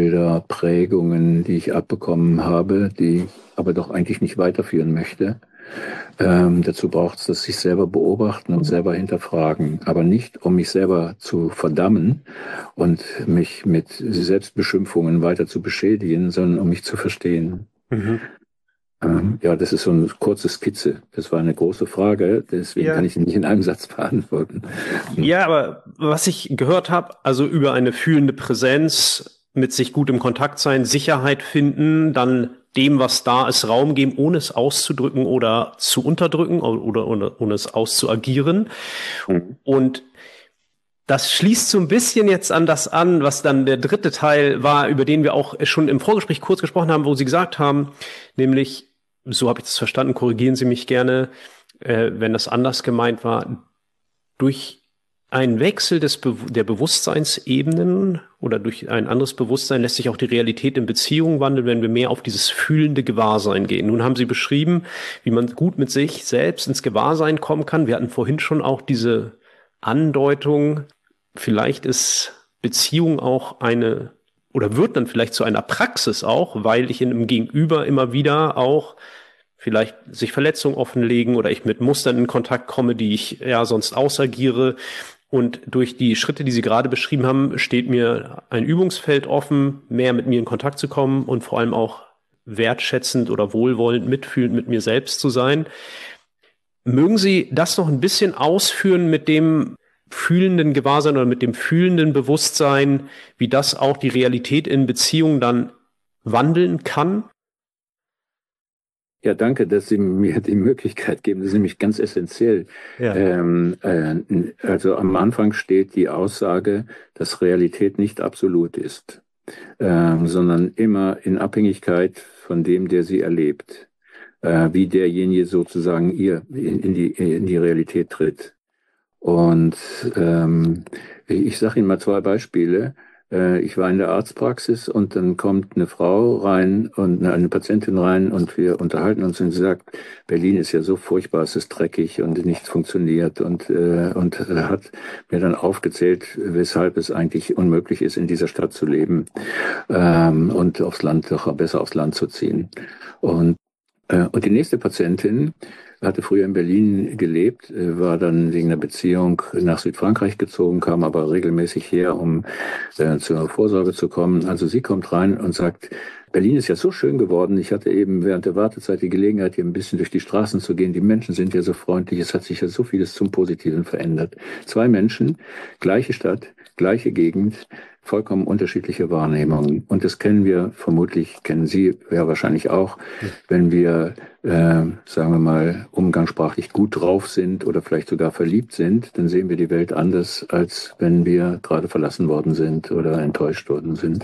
Selbstbilder, Prägungen, die ich abbekommen habe, die ich aber doch eigentlich nicht weiterführen möchte. Ähm, dazu braucht es das sich selber beobachten und selber hinterfragen, aber nicht, um mich selber zu verdammen und mich mit Selbstbeschimpfungen weiter zu beschädigen, sondern um mich zu verstehen. Mhm. Ähm, ja, das ist so eine kurze Skizze. Das war eine große Frage, deswegen kann Ja. ich sie nicht in einem Satz beantworten. Ja, aber was ich gehört habe, also über eine fühlende Präsenz, mit sich gut im Kontakt sein, Sicherheit finden, dann dem, was da ist, Raum geben, ohne es auszudrücken oder zu unterdrücken oder, oder ohne es auszuagieren. Mhm. Und das schließt so ein bisschen jetzt an das an, was dann der dritte Teil war, über den wir auch schon im Vorgespräch kurz gesprochen haben, wo Sie gesagt haben, nämlich, so habe ich das verstanden, korrigieren Sie mich gerne, äh, wenn das anders gemeint war, durch einen Wechsel des Be der Bewusstseinsebenen oder durch ein anderes Bewusstsein lässt sich auch die Realität in Beziehungen wandeln, wenn wir mehr auf dieses fühlende Gewahrsein gehen. Nun haben Sie beschrieben, wie man gut mit sich selbst ins Gewahrsein kommen kann. Wir hatten vorhin schon auch diese Andeutung, vielleicht ist Beziehung auch eine oder wird dann vielleicht zu einer Praxis auch, weil ich in einem Gegenüber immer wieder auch vielleicht sich Verletzungen offenlegen oder ich mit Mustern in Kontakt komme, die ich ja sonst ausagiere. Und durch die Schritte, die Sie gerade beschrieben haben, steht mir ein Übungsfeld offen, mehr mit mir in Kontakt zu kommen und vor allem auch wertschätzend oder wohlwollend, mitfühlend mit mir selbst zu sein. Mögen Sie das noch ein bisschen ausführen mit dem fühlenden Gewahrsein oder mit dem fühlenden Bewusstsein, wie das auch die Realität in Beziehungen dann wandeln kann? Ja, danke, dass Sie mir die Möglichkeit geben. Das ist nämlich ganz essentiell. Ja. Ähm, äh, also am Anfang steht die Aussage, dass Realität nicht absolut ist, ähm, sondern immer in Abhängigkeit von dem, der sie erlebt, äh, wie derjenige sozusagen ihr in, in die, in die Realität tritt. Und ähm, ich sage Ihnen mal zwei Beispiele. Äh, ich war in der Arztpraxis und dann kommt eine Frau rein und eine Patientin rein und wir unterhalten uns und sie sagt, Berlin ist ja so furchtbar, es ist dreckig und nichts funktioniert und, äh, und hat mir dann aufgezählt, weshalb es eigentlich unmöglich ist, in dieser Stadt zu leben ähm, und aufs Land doch besser aufs Land zu ziehen. Und äh, Und die nächste Patientin hatte früher in Berlin gelebt, äh, war dann wegen einer Beziehung nach Südfrankreich gezogen, kam aber regelmäßig her, um äh, zur Vorsorge zu kommen. Also sie kommt rein und sagt, Berlin ist ja so schön geworden. Ich hatte eben während der Wartezeit die Gelegenheit, hier ein bisschen durch die Straßen zu gehen. Die Menschen sind ja so freundlich. Es hat sich ja so vieles zum Positiven verändert. Zwei Menschen, gleiche Stadt, gleiche Gegend, vollkommen unterschiedliche Wahrnehmungen. Und das kennen wir vermutlich, kennen Sie ja wahrscheinlich auch, wenn wir, äh, sagen wir mal, umgangssprachlich gut drauf sind oder vielleicht sogar verliebt sind, dann sehen wir die Welt anders, als wenn wir gerade verlassen worden sind oder enttäuscht worden sind.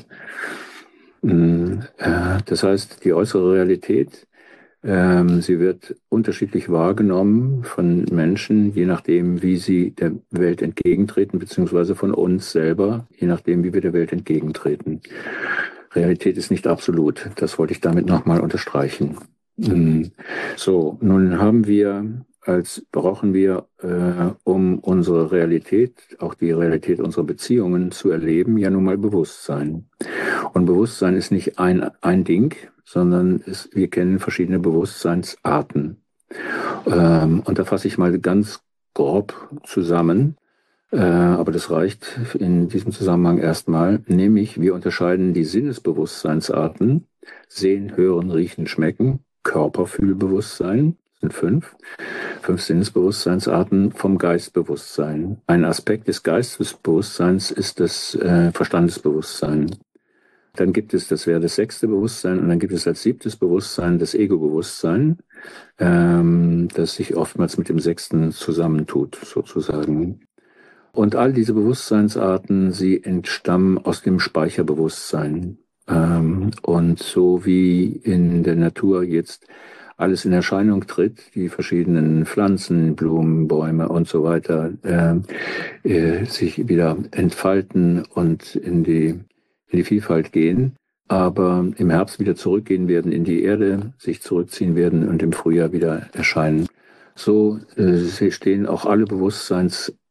Das heißt, die äußere Realität, ähm, sie wird unterschiedlich wahrgenommen von Menschen, je nachdem, wie sie der Welt entgegentreten, beziehungsweise von uns selber, je nachdem, wie wir der Welt entgegentreten. Realität ist nicht absolut. Das wollte ich damit nochmal unterstreichen. So, nun haben wir als brauchen wir, äh, um unsere Realität, auch die Realität unserer Beziehungen zu erleben, ja nun mal Bewusstsein. Und Bewusstsein ist nicht ein, ein Ding, sondern es, wir kennen verschiedene Bewusstseinsarten. Ähm, und da fasse ich mal ganz grob zusammen, äh, aber das reicht in diesem Zusammenhang erstmal, nämlich wir unterscheiden die Sinnesbewusstseinsarten, sehen, hören, riechen, schmecken, Körperfühlbewusstsein, sind fünf, fünf Sinnesbewusstseinsarten vom Geistbewusstsein. Ein Aspekt des Geistesbewusstseins ist das äh, Verstandesbewusstsein. Dann gibt es, das wäre das sechste Bewusstsein, und dann gibt es als siebtes Bewusstsein das Ego-Bewusstsein, ähm, das sich oftmals mit dem sechsten zusammentut, sozusagen. Und all diese Bewusstseinsarten, sie entstammen aus dem Speicherbewusstsein. Ähm, und so wie in der Natur jetzt alles in Erscheinung tritt, die verschiedenen Pflanzen, Blumen, Bäume und so weiter, äh, äh, sich wieder entfalten und in die, in die Vielfalt gehen, aber im Herbst wieder zurückgehen werden in die Erde, sich zurückziehen werden und im Frühjahr wieder erscheinen. So äh, stehen auch alle Bewusstseinsarten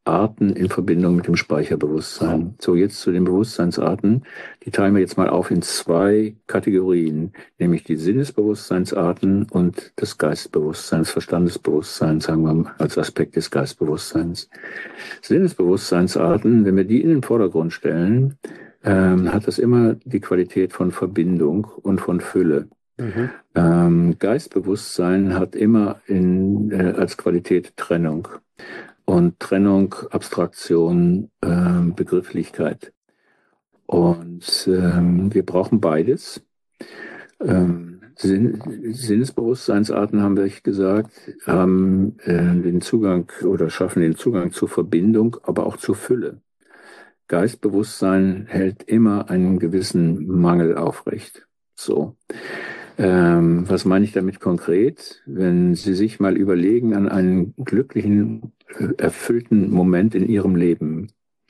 Arten in Verbindung mit dem Speicherbewusstsein. So, jetzt zu den Bewusstseinsarten. Die teilen wir jetzt mal auf in zwei Kategorien, nämlich die Sinnesbewusstseinsarten und das Geistbewusstsein, das Verstandesbewusstsein, sagen wir mal, als Aspekt des Geistbewusstseins. Sinnesbewusstseinsarten, wenn wir die in den Vordergrund stellen, ähm, hat das immer die Qualität von Verbindung und von Fülle. Mhm. Ähm, Geistbewusstsein hat immer in, äh, als Qualität Trennung. Und Trennung, Abstraktion, äh, Begrifflichkeit. Und ähm, wir brauchen beides. Ähm, Sinn, Sinnesbewusstseinsarten, haben wir gesagt, haben äh, den Zugang oder schaffen den Zugang zur Verbindung, aber auch zur Fülle. Geistbewusstsein hält immer einen gewissen Mangel aufrecht. So. Ähm, was meine ich damit konkret? Wenn Sie sich mal überlegen an einen glücklichen, erfüllten Moment in Ihrem Leben,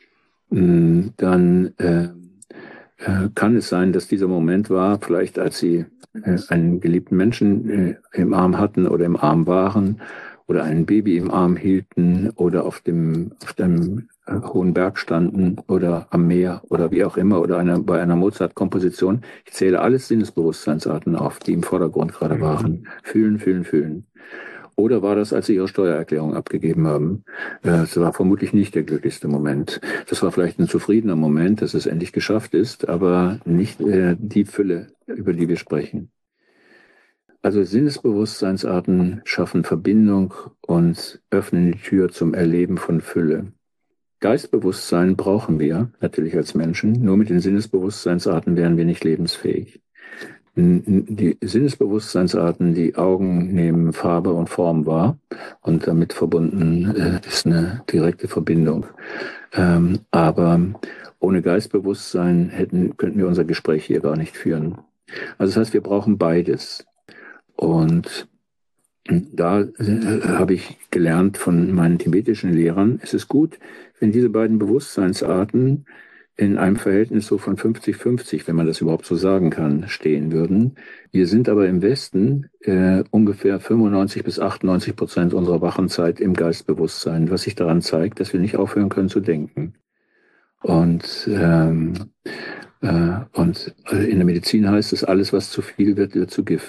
dann äh, äh, kann es sein, dass dieser Moment war, vielleicht als Sie äh, einen geliebten Menschen äh, im Arm hatten oder im Arm waren oder ein Baby im Arm hielten oder auf dem, auf dem äh, hohen Berg standen oder am Meer oder wie auch immer oder einer, bei einer Mozart-Komposition. Ich zähle alles Sinnesbewusstseinsarten auf, die im Vordergrund gerade waren. Fühlen, fühlen, fühlen. Oder war das, als Sie Ihre Steuererklärung abgegeben haben? Das war vermutlich nicht der glücklichste Moment. Das war vielleicht ein zufriedener Moment, dass es endlich geschafft ist, aber nicht äh, die Fülle, über die wir sprechen. Also Sinnesbewusstseinsarten schaffen Verbindung und öffnen die Tür zum Erleben von Fülle. Geistbewusstsein brauchen wir natürlich als Menschen. Nur mit den Sinnesbewusstseinsarten wären wir nicht lebensfähig. Die Sinnesbewusstseinsarten, die Augen nehmen Farbe und Form wahr und damit verbunden äh, ist eine direkte Verbindung. Ähm, aber ohne Geistbewusstsein hätten, könnten wir unser Gespräch hier gar nicht führen. Also das heißt, wir brauchen beides. Und da äh, habe ich gelernt von meinen tibetischen Lehrern, es ist gut, wenn diese beiden Bewusstseinsarten in einem Verhältnis so von fünfzig fünfzig, wenn man das überhaupt so sagen kann, stehen würden. Wir sind aber im Westen äh, ungefähr fünfundneunzig bis achtundneunzig Prozent unserer Wachenzeit im Geistbewusstsein, was sich daran zeigt, dass wir nicht aufhören können zu denken. Und, ähm, äh, und in der Medizin heißt es, alles, was zu viel wird, wird zu Gift.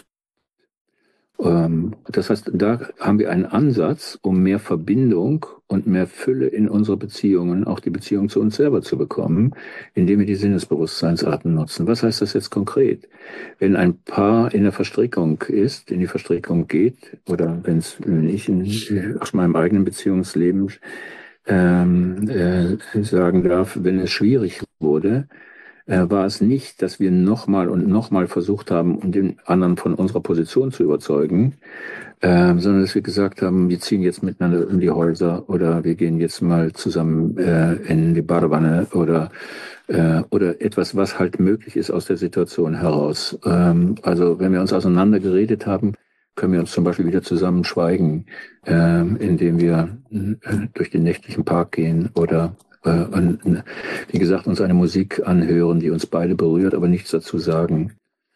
Das heißt, da haben wir einen Ansatz, um mehr Verbindung und mehr Fülle in unsere Beziehungen, auch die Beziehung zu uns selber zu bekommen, indem wir die Sinnesbewusstseinsarten nutzen. Was heißt das jetzt konkret? Wenn ein Paar in der Verstrickung ist, in die Verstrickung geht, oder wenn's, wenn ich in, aus meinem eigenen Beziehungsleben ähm, äh, sagen darf, wenn es schwierig wurde, war es nicht, dass wir nochmal und nochmal versucht haben, um den anderen von unserer Position zu überzeugen, äh, sondern dass wir gesagt haben, wir ziehen jetzt miteinander in die Häuser oder wir gehen jetzt mal zusammen äh, in die Badewanne oder, äh, oder etwas, was halt möglich ist aus der Situation heraus. Ähm, also wenn wir uns auseinander geredet haben, können wir uns zum Beispiel wieder zusammen schweigen, äh, indem wir äh, durch den nächtlichen Park gehen oder Und, wie gesagt, uns eine Musik anhören, die uns beide berührt, aber nichts dazu sagen.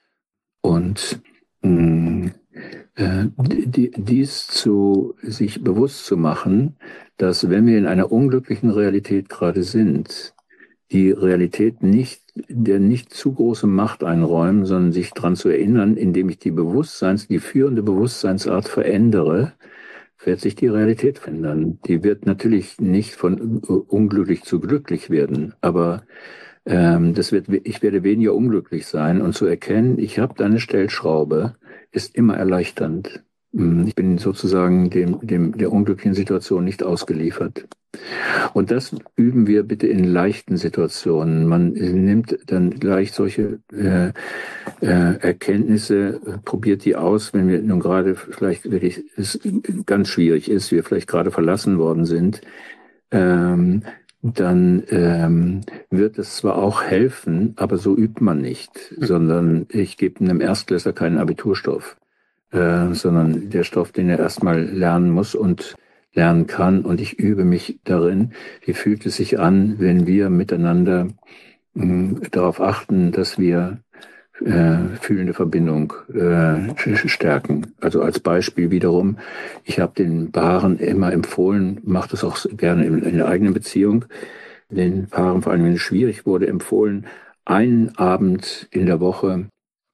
Und mh, äh, die, dies zu sich bewusst zu machen, dass wenn wir in einer unglücklichen Realität gerade sind, die Realität nicht, der nicht zu große Macht einräumen, sondern sich daran zu erinnern, indem ich die Bewusstseins, die führende Bewusstseinsart verändere, wird sich die Realität verändern. Die wird natürlich nicht von unglücklich zu glücklich werden, aber ähm, das wird, ich werde weniger unglücklich sein und zu erkennen, ich habe da eine Stellschraube, ist immer erleichternd. Ich bin sozusagen dem, dem, der unglücklichen Situation nicht ausgeliefert. Und das üben wir bitte in leichten Situationen. Man nimmt dann gleich solche äh, äh, Erkenntnisse, probiert die aus, wenn wir nun gerade vielleicht wirklich es ganz schwierig ist, wir vielleicht gerade verlassen worden sind, ähm, dann ähm, wird es zwar auch helfen, aber so übt man nicht, sondern ich gebe einem Erstklässler keinen Abiturstoff, äh, sondern der Stoff, den er erstmal lernen muss und lernen kann, und ich übe mich darin, wie fühlt es sich an, wenn wir miteinander mh, darauf achten, dass wir äh, fühlende Verbindung äh, stärken. Also als Beispiel wiederum, ich habe den Paaren immer empfohlen, mache das auch gerne in, in der eigenen Beziehung, den Paaren, vor allem wenn es schwierig wurde, empfohlen, einen Abend in der Woche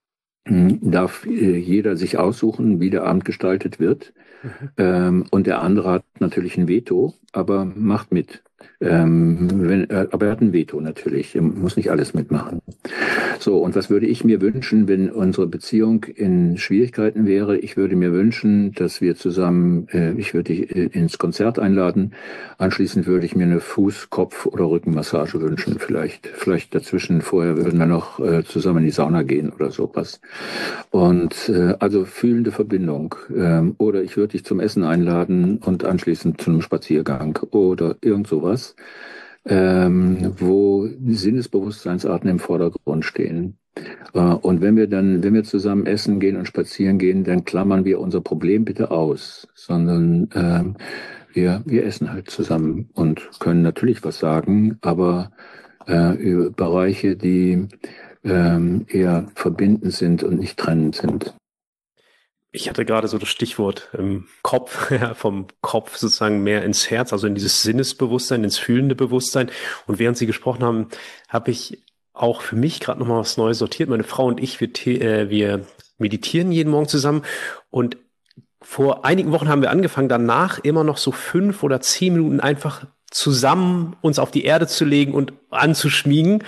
mh, darf äh, jeder sich aussuchen, wie der Abend gestaltet wird. Mhm. Ähm, und der andere hat natürlich ein Veto, aber macht mit. Ähm, wenn, äh, aber er hat ein Veto natürlich, er muss nicht alles mitmachen. So, und was würde ich mir wünschen, wenn unsere Beziehung in Schwierigkeiten wäre? Ich würde mir wünschen, dass wir zusammen, äh, ich würde dich äh, ins Konzert einladen. Anschließend würde ich mir eine Fuß-, Kopf- oder Rückenmassage wünschen. Vielleicht, vielleicht dazwischen vorher würden wir noch äh, zusammen in die Sauna gehen oder sowas. Und äh, also fühlende Verbindung. Ähm, oder ich würde dich zum Essen einladen und anschließend zu einem Spaziergang oder irgend sowas, ähm, wo Sinnesbewusstseinsarten im Vordergrund stehen. Äh, und wenn wir dann, wenn wir zusammen essen gehen und spazieren gehen, dann klammern wir unser Problem bitte aus, sondern ähm, wir, wir essen halt zusammen und können natürlich was sagen, aber äh, über Bereiche, die ähm, eher verbindend sind und nicht trennend sind. Ich hatte gerade so das Stichwort im Kopf, ja, vom Kopf sozusagen mehr ins Herz, also in dieses Sinnesbewusstsein, ins fühlende Bewusstsein. Und während Sie gesprochen haben, habe ich auch für mich gerade nochmal was Neues sortiert. Meine Frau und ich, wir, te- äh, wir meditieren jeden Morgen zusammen. Und vor einigen Wochen haben wir angefangen, danach immer noch so fünf oder zehn Minuten einfach zusammen uns auf die Erde zu legen und anzuschmiegen.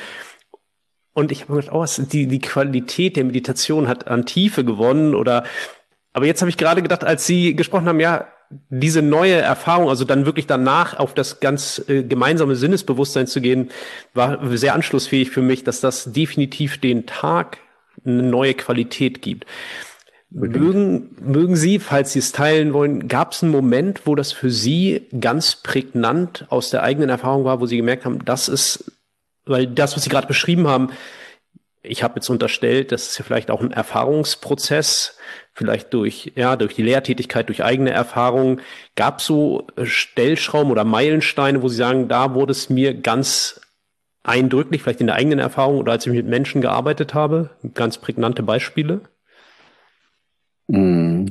Und ich habe mir gedacht, oh, es- die, die Qualität der Meditation hat an Tiefe gewonnen oder aber jetzt habe ich gerade gedacht, als Sie gesprochen haben, ja, diese neue Erfahrung, also dann wirklich danach auf das ganz äh, gemeinsame Sinnesbewusstsein zu gehen, war sehr anschlussfähig für mich, dass das definitiv den Tag eine neue Qualität gibt. Unbedingt. Mögen, mögen Sie, falls Sie es teilen wollen, gab es einen Moment, wo das für Sie ganz prägnant aus der eigenen Erfahrung war, wo Sie gemerkt haben, das ist, weil das, was Sie gerade beschrieben haben, ich habe jetzt unterstellt, das ist ja vielleicht auch ein Erfahrungsprozess, vielleicht durch, ja, durch die Lehrtätigkeit, durch eigene Erfahrungen. Gab es so Stellschrauben oder Meilensteine, wo Sie sagen, da wurde es mir ganz eindrücklich, vielleicht in der eigenen Erfahrung oder als ich mit Menschen gearbeitet habe? Ganz prägnante Beispiele? Mm.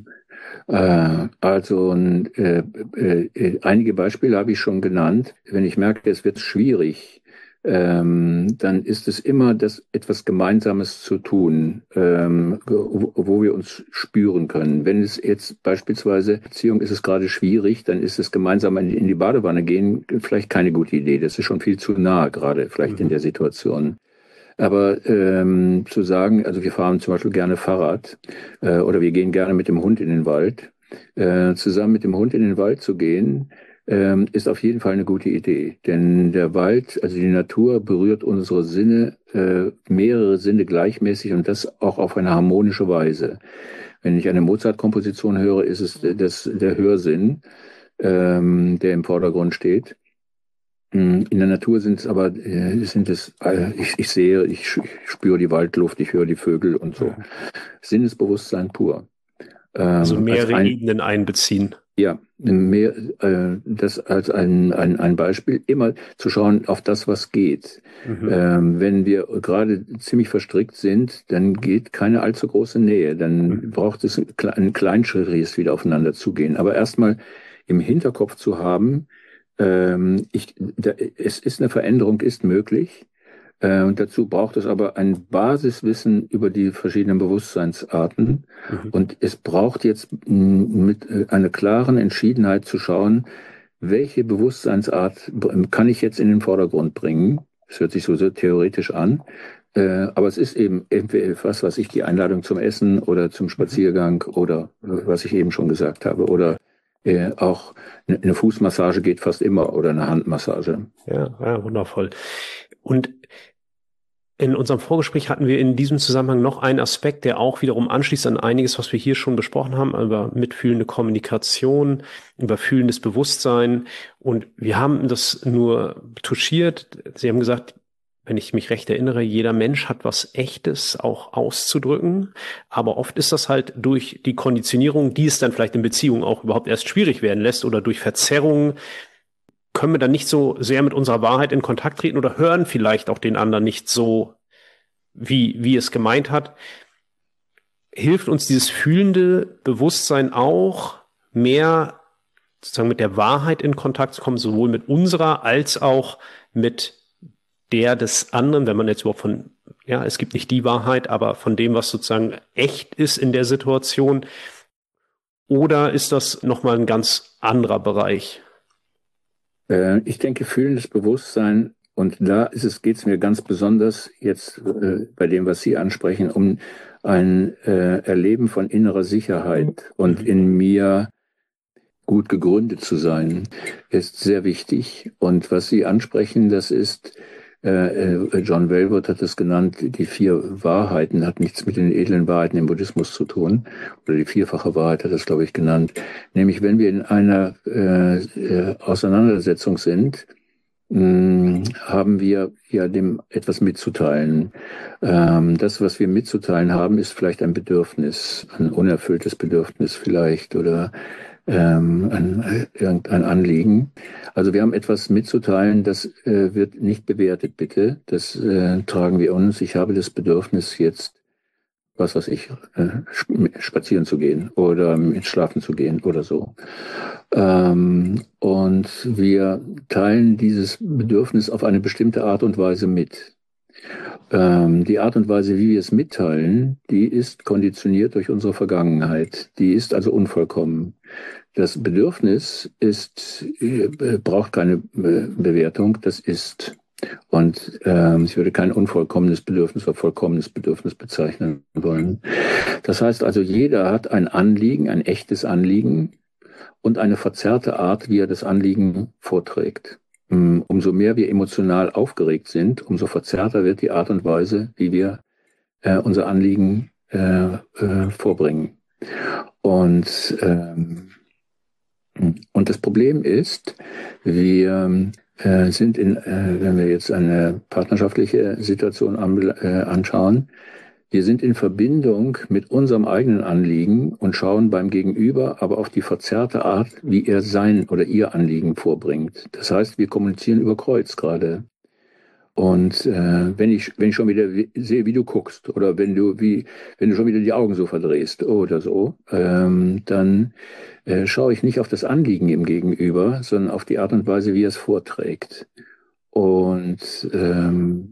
Äh, also äh, äh, äh, einige Beispiele habe ich schon genannt. Wenn ich merke, es wird schwierig, ähm, dann ist es immer das etwas Gemeinsames zu tun, ähm, wo, wo wir uns spüren können. Wenn es jetzt beispielsweise Beziehung ist es gerade schwierig, dann ist es gemeinsam in, in die Badewanne gehen vielleicht keine gute Idee. Das ist schon viel zu nah gerade vielleicht in Mhm. der Situation. Aber ähm, zu sagen, also wir fahren zum Beispiel gerne Fahrrad äh, oder wir gehen gerne mit dem Hund in den Wald, äh, zusammen mit dem Hund in den Wald zu gehen, ähm, ist auf jeden Fall eine gute Idee. Denn der Wald, also die Natur, berührt unsere Sinne, äh, mehrere Sinne gleichmäßig und das auch auf eine harmonische Weise. Wenn ich eine Mozart-Komposition höre, ist es das, der Hörsinn, ähm, der im Vordergrund steht. Mm, In der Natur sind es aber, äh, sind es, äh, ich, ich sehe, ich, sch- ich spüre die Waldluft, ich höre die Vögel und so. Mhm. Sinnesbewusstsein pur. Also Ähm, als mehrere ein, Ebenen einbeziehen. ja, mehr, äh, das als ein, ein, ein Beispiel, immer zu schauen auf das, was geht. Mhm. Ähm, wenn wir gerade ziemlich verstrickt sind, dann geht keine allzu große Nähe. Dann Mhm. braucht es ein, kle- ein kleinschrittiges wieder aufeinander zugehen. Aber erstmal im Hinterkopf zu haben, ähm, ich, da, es ist eine Veränderung, ist möglich. Äh, und dazu braucht es aber ein Basiswissen über die verschiedenen Bewusstseinsarten. Mhm. Und es braucht jetzt mh, mit äh, einer klaren Entschiedenheit zu schauen, welche Bewusstseinsart b- kann ich jetzt in den Vordergrund bringen. Das hört sich so, so theoretisch an. Äh, aber es ist eben entweder was, was ich die Einladung zum Essen oder zum Mhm. Spaziergang oder äh, was ich eben schon gesagt habe. Oder äh, auch eine, eine Fußmassage geht fast immer oder eine Handmassage. Ja, ja, wundervoll. Und in unserem Vorgespräch hatten wir in diesem Zusammenhang noch einen Aspekt, der auch wiederum anschließt an einiges, was wir hier schon besprochen haben, über mitfühlende Kommunikation, über fühlendes Bewusstsein. Und wir haben das nur touchiert. Sie haben gesagt, wenn ich mich recht erinnere, jeder Mensch hat was Echtes auch auszudrücken. Aber oft ist das halt durch die Konditionierung, die es dann vielleicht in Beziehungen auch überhaupt erst schwierig werden lässt oder durch Verzerrungen, können wir dann nicht so sehr mit unserer Wahrheit in Kontakt treten oder hören vielleicht auch den anderen nicht so, wie, wie es gemeint hat, hilft uns dieses fühlende Bewusstsein auch, mehr sozusagen mit der Wahrheit in Kontakt zu kommen, sowohl mit unserer als auch mit der des anderen, wenn man jetzt überhaupt von, ja, es gibt nicht die Wahrheit, aber von dem, was sozusagen echt ist in der Situation. Oder ist das nochmal ein ganz anderer Bereich? Äh, ich denke, fühlendes Bewusstsein, und da ist es, geht es mir ganz besonders jetzt äh, bei dem, was Sie ansprechen, um ein äh, Erleben von innerer Sicherheit und Mhm. in mir gut gegründet zu sein, ist sehr wichtig. Und was Sie ansprechen, das ist, äh, äh, John Welwood hat es genannt, die vier Wahrheiten, hat nichts mit den edlen Wahrheiten im Buddhismus zu tun, oder die vierfache Wahrheit hat es, glaube ich, genannt. Nämlich, wenn wir in einer äh, äh, Auseinandersetzung sind, mh, haben wir ja dem etwas mitzuteilen. Ähm, das, was wir mitzuteilen haben, ist vielleicht ein Bedürfnis, ein unerfülltes Bedürfnis vielleicht, oder ähm, ein, irgendein Anliegen. Also wir haben etwas mitzuteilen, das äh, wird nicht bewertet, bitte. Das äh, tragen wir uns. Ich habe das Bedürfnis jetzt, was weiß ich, äh, spazieren zu gehen oder ins Schlafen zu gehen oder so. Ähm, und wir teilen dieses Bedürfnis auf eine bestimmte Art und Weise mit. Ähm, die Art und Weise, wie wir es mitteilen, die ist konditioniert durch unsere Vergangenheit. Die ist also unvollkommen. Das Bedürfnis ist, äh, braucht keine äh, Bewertung, das ist. Und ähm, ich würde kein unvollkommenes Bedürfnis oder vollkommenes Bedürfnis bezeichnen wollen. Das heißt also, jeder hat ein Anliegen, ein echtes Anliegen und eine verzerrte Art, wie er das Anliegen vorträgt. Umso mehr wir emotional aufgeregt sind, umso verzerrter wird die Art und Weise, wie wir äh, unser Anliegen äh, äh, vorbringen. Und, ähm, und das Problem ist, wir äh, sind in, äh, wenn wir jetzt eine partnerschaftliche Situation an, äh, anschauen, wir sind in Verbindung mit unserem eigenen Anliegen und schauen beim Gegenüber aber auf die verzerrte Art, wie er sein oder ihr Anliegen vorbringt. Das heißt, wir kommunizieren über Kreuz gerade. Und äh, wenn ich, wenn ich schon wieder sehe, wie du guckst, oder wenn du, wie, wenn du schon wieder die Augen so verdrehst oder so, ähm, dann äh, schaue ich nicht auf das Anliegen im Gegenüber, sondern auf die Art und Weise, wie er es vorträgt. Und ähm,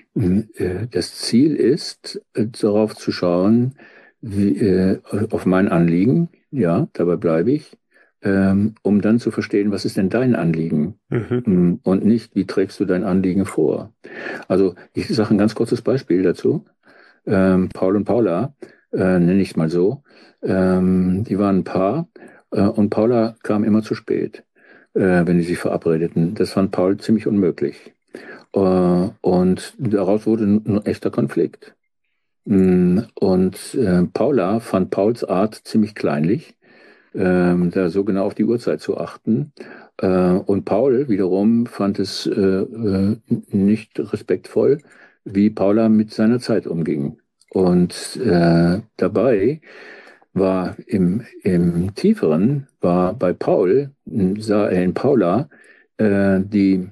äh, das Ziel ist, äh, darauf zu schauen, wie, äh, auf mein Anliegen, ja, dabei bleibe ich, ähm, um dann zu verstehen, was ist denn dein Anliegen? Mhm. Mm, Und nicht, wie trägst du dein Anliegen vor? Also, ich sage ein ganz kurzes Beispiel dazu. Ähm, Paul und Paula, äh, nenne ich es mal so, ähm, die waren ein Paar äh, und Paula kam immer zu spät, äh, wenn die sich verabredeten. Das fand Paul ziemlich unmöglich. Äh, und daraus wurde ein, ein echter Konflikt. Mm, Und äh, Paula fand Pauls Art ziemlich kleinlich, ähm, da so genau auf die Uhrzeit zu achten. Äh, und Paul wiederum fand es äh, äh, nicht respektvoll, wie Paula mit seiner Zeit umging. Und äh, dabei war im, im Tieferen, war bei Paul, sah er in Paula äh, die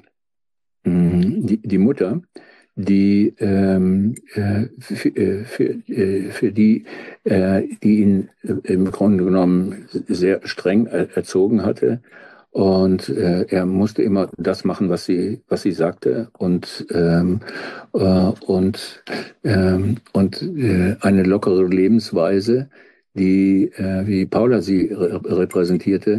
Mhm. Die, die Mutter, die ähm, äh, für, äh, für, äh, für die, äh, die ihn äh, im Grunde genommen sehr streng er, erzogen hatte. Und äh, er musste immer das machen, was sie, was sie sagte. Und, ähm, äh, und, ähm, und äh, eine lockere Lebensweise, die, äh, wie Paula sie re repräsentierte,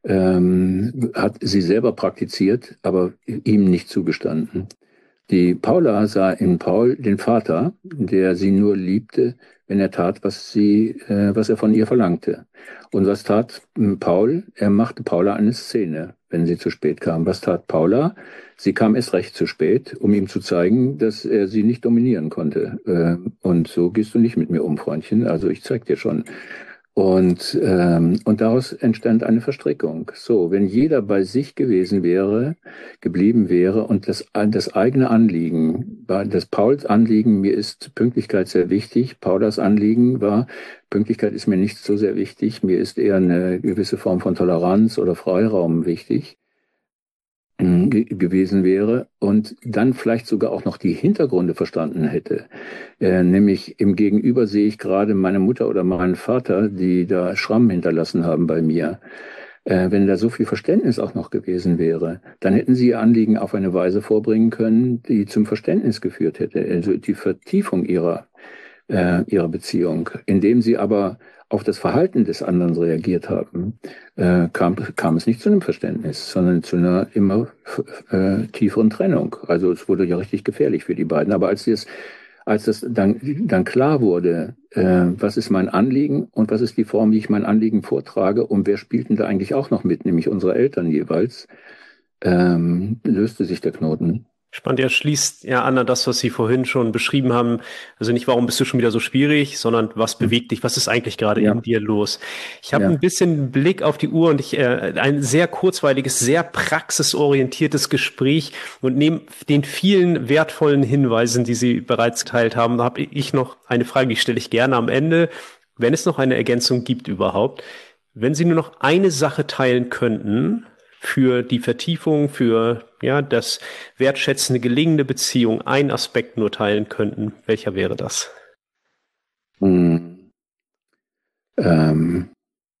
ähm, hat sie selber praktiziert, aber ihm nicht zugestanden. Die Paula sah in Paul den Vater, der sie nur liebte, wenn er tat, was sie, äh, was er von ihr verlangte. Und was tat ähm, Paul? Er machte Paula eine Szene, wenn sie zu spät kam. Was tat Paula? Sie kam erst recht zu spät, um ihm zu zeigen, dass er sie nicht dominieren konnte. Äh, und so gehst du nicht mit mir um, Freundchen. Also ich zeig dir schon. Und, ähm, und daraus entstand eine Verstrickung. So, wenn jeder bei sich gewesen wäre, geblieben wäre und das, das eigene Anliegen, war das Pauls Anliegen, mir ist Pünktlichkeit sehr wichtig. Paulas Anliegen war, Pünktlichkeit ist mir nicht so sehr wichtig, mir ist eher eine gewisse Form von Toleranz oder Freiraum wichtig. ge gewesen wäre und dann vielleicht sogar auch noch die Hintergründe verstanden hätte. Äh, nämlich im Gegenüber sehe ich gerade meine Mutter oder meinen Vater, die da Schrammen hinterlassen haben bei mir. Äh, wenn da so viel Verständnis auch noch gewesen wäre, dann hätten sie ihr Anliegen auf eine Weise vorbringen können, die zum Verständnis geführt hätte, also die Vertiefung ihrer, äh, ihrer Beziehung. Indem sie aber auf das Verhalten des anderen reagiert haben, äh, kam, kam es nicht zu einem Verständnis, sondern zu einer immer äh, tieferen Trennung. Also es wurde ja richtig gefährlich für die beiden. Aber als es, als das dann, dann klar wurde, äh, was ist mein Anliegen und was ist die Form, wie ich mein Anliegen vortrage und wer spielt denn da eigentlich auch noch mit, nämlich unsere Eltern jeweils, ähm, löste sich der Knoten. Spannend, ja, schließt ja an das, was Sie vorhin schon beschrieben haben. Also nicht, warum bist du schon wieder so schwierig, sondern was bewegt dich, was ist eigentlich gerade ja. in dir los? Ich habe ja. ein bisschen Blick auf die Uhr und ich äh, ein sehr kurzweiliges, sehr praxisorientiertes Gespräch und neben den vielen wertvollen Hinweisen, die Sie bereits geteilt haben, habe ich noch eine Frage, die stelle ich gerne am Ende, wenn es noch eine Ergänzung gibt überhaupt. Wenn Sie nur noch eine Sache teilen könnten, für die Vertiefung, für ja das wertschätzende, gelingende Beziehung einen Aspekt nur teilen könnten, welcher wäre das? Hm. Ähm.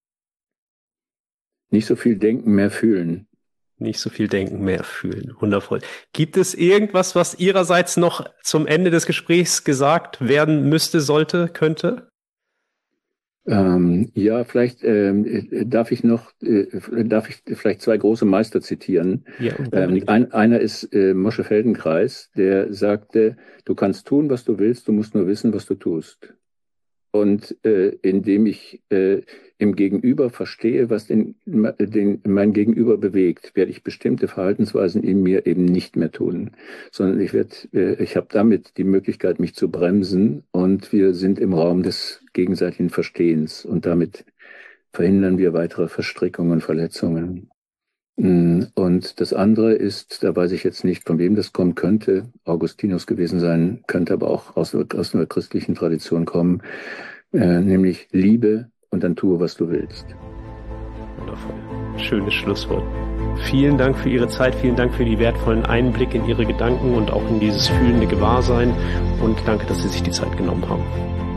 Nicht so viel denken, mehr fühlen. Nicht so viel denken, mehr fühlen. Wundervoll. Gibt es irgendwas, was Ihrerseits noch zum Ende des Gesprächs gesagt werden müsste, sollte, könnte? Ähm, ja, vielleicht ähm, darf ich noch, äh, darf ich vielleicht zwei große Meister zitieren. Ja, ähm, ein, einer ist äh, Moshe Feldenkrais, der sagte, du kannst tun, was du willst, du musst nur wissen, was du tust. Und äh, indem ich äh, im Gegenüber verstehe, was den, den, mein Gegenüber bewegt, werde ich bestimmte Verhaltensweisen in mir eben nicht mehr tun, sondern ich werde, äh, ich habe damit die Möglichkeit, mich zu bremsen und wir sind im Raum des gegenseitigen Verstehens und damit verhindern wir weitere Verstrickungen, Verletzungen. Und das andere ist, da weiß ich jetzt nicht, von wem das kommen könnte, Augustinus gewesen sein, könnte aber auch aus, aus einer christlichen Tradition kommen, äh, nämlich Liebe und dann tue, was du willst. Wundervoll. Schönes Schlusswort. Vielen Dank für Ihre Zeit, vielen Dank für die wertvollen Einblicke in Ihre Gedanken und auch in dieses fühlende Gewahrsein und danke, dass Sie sich die Zeit genommen haben.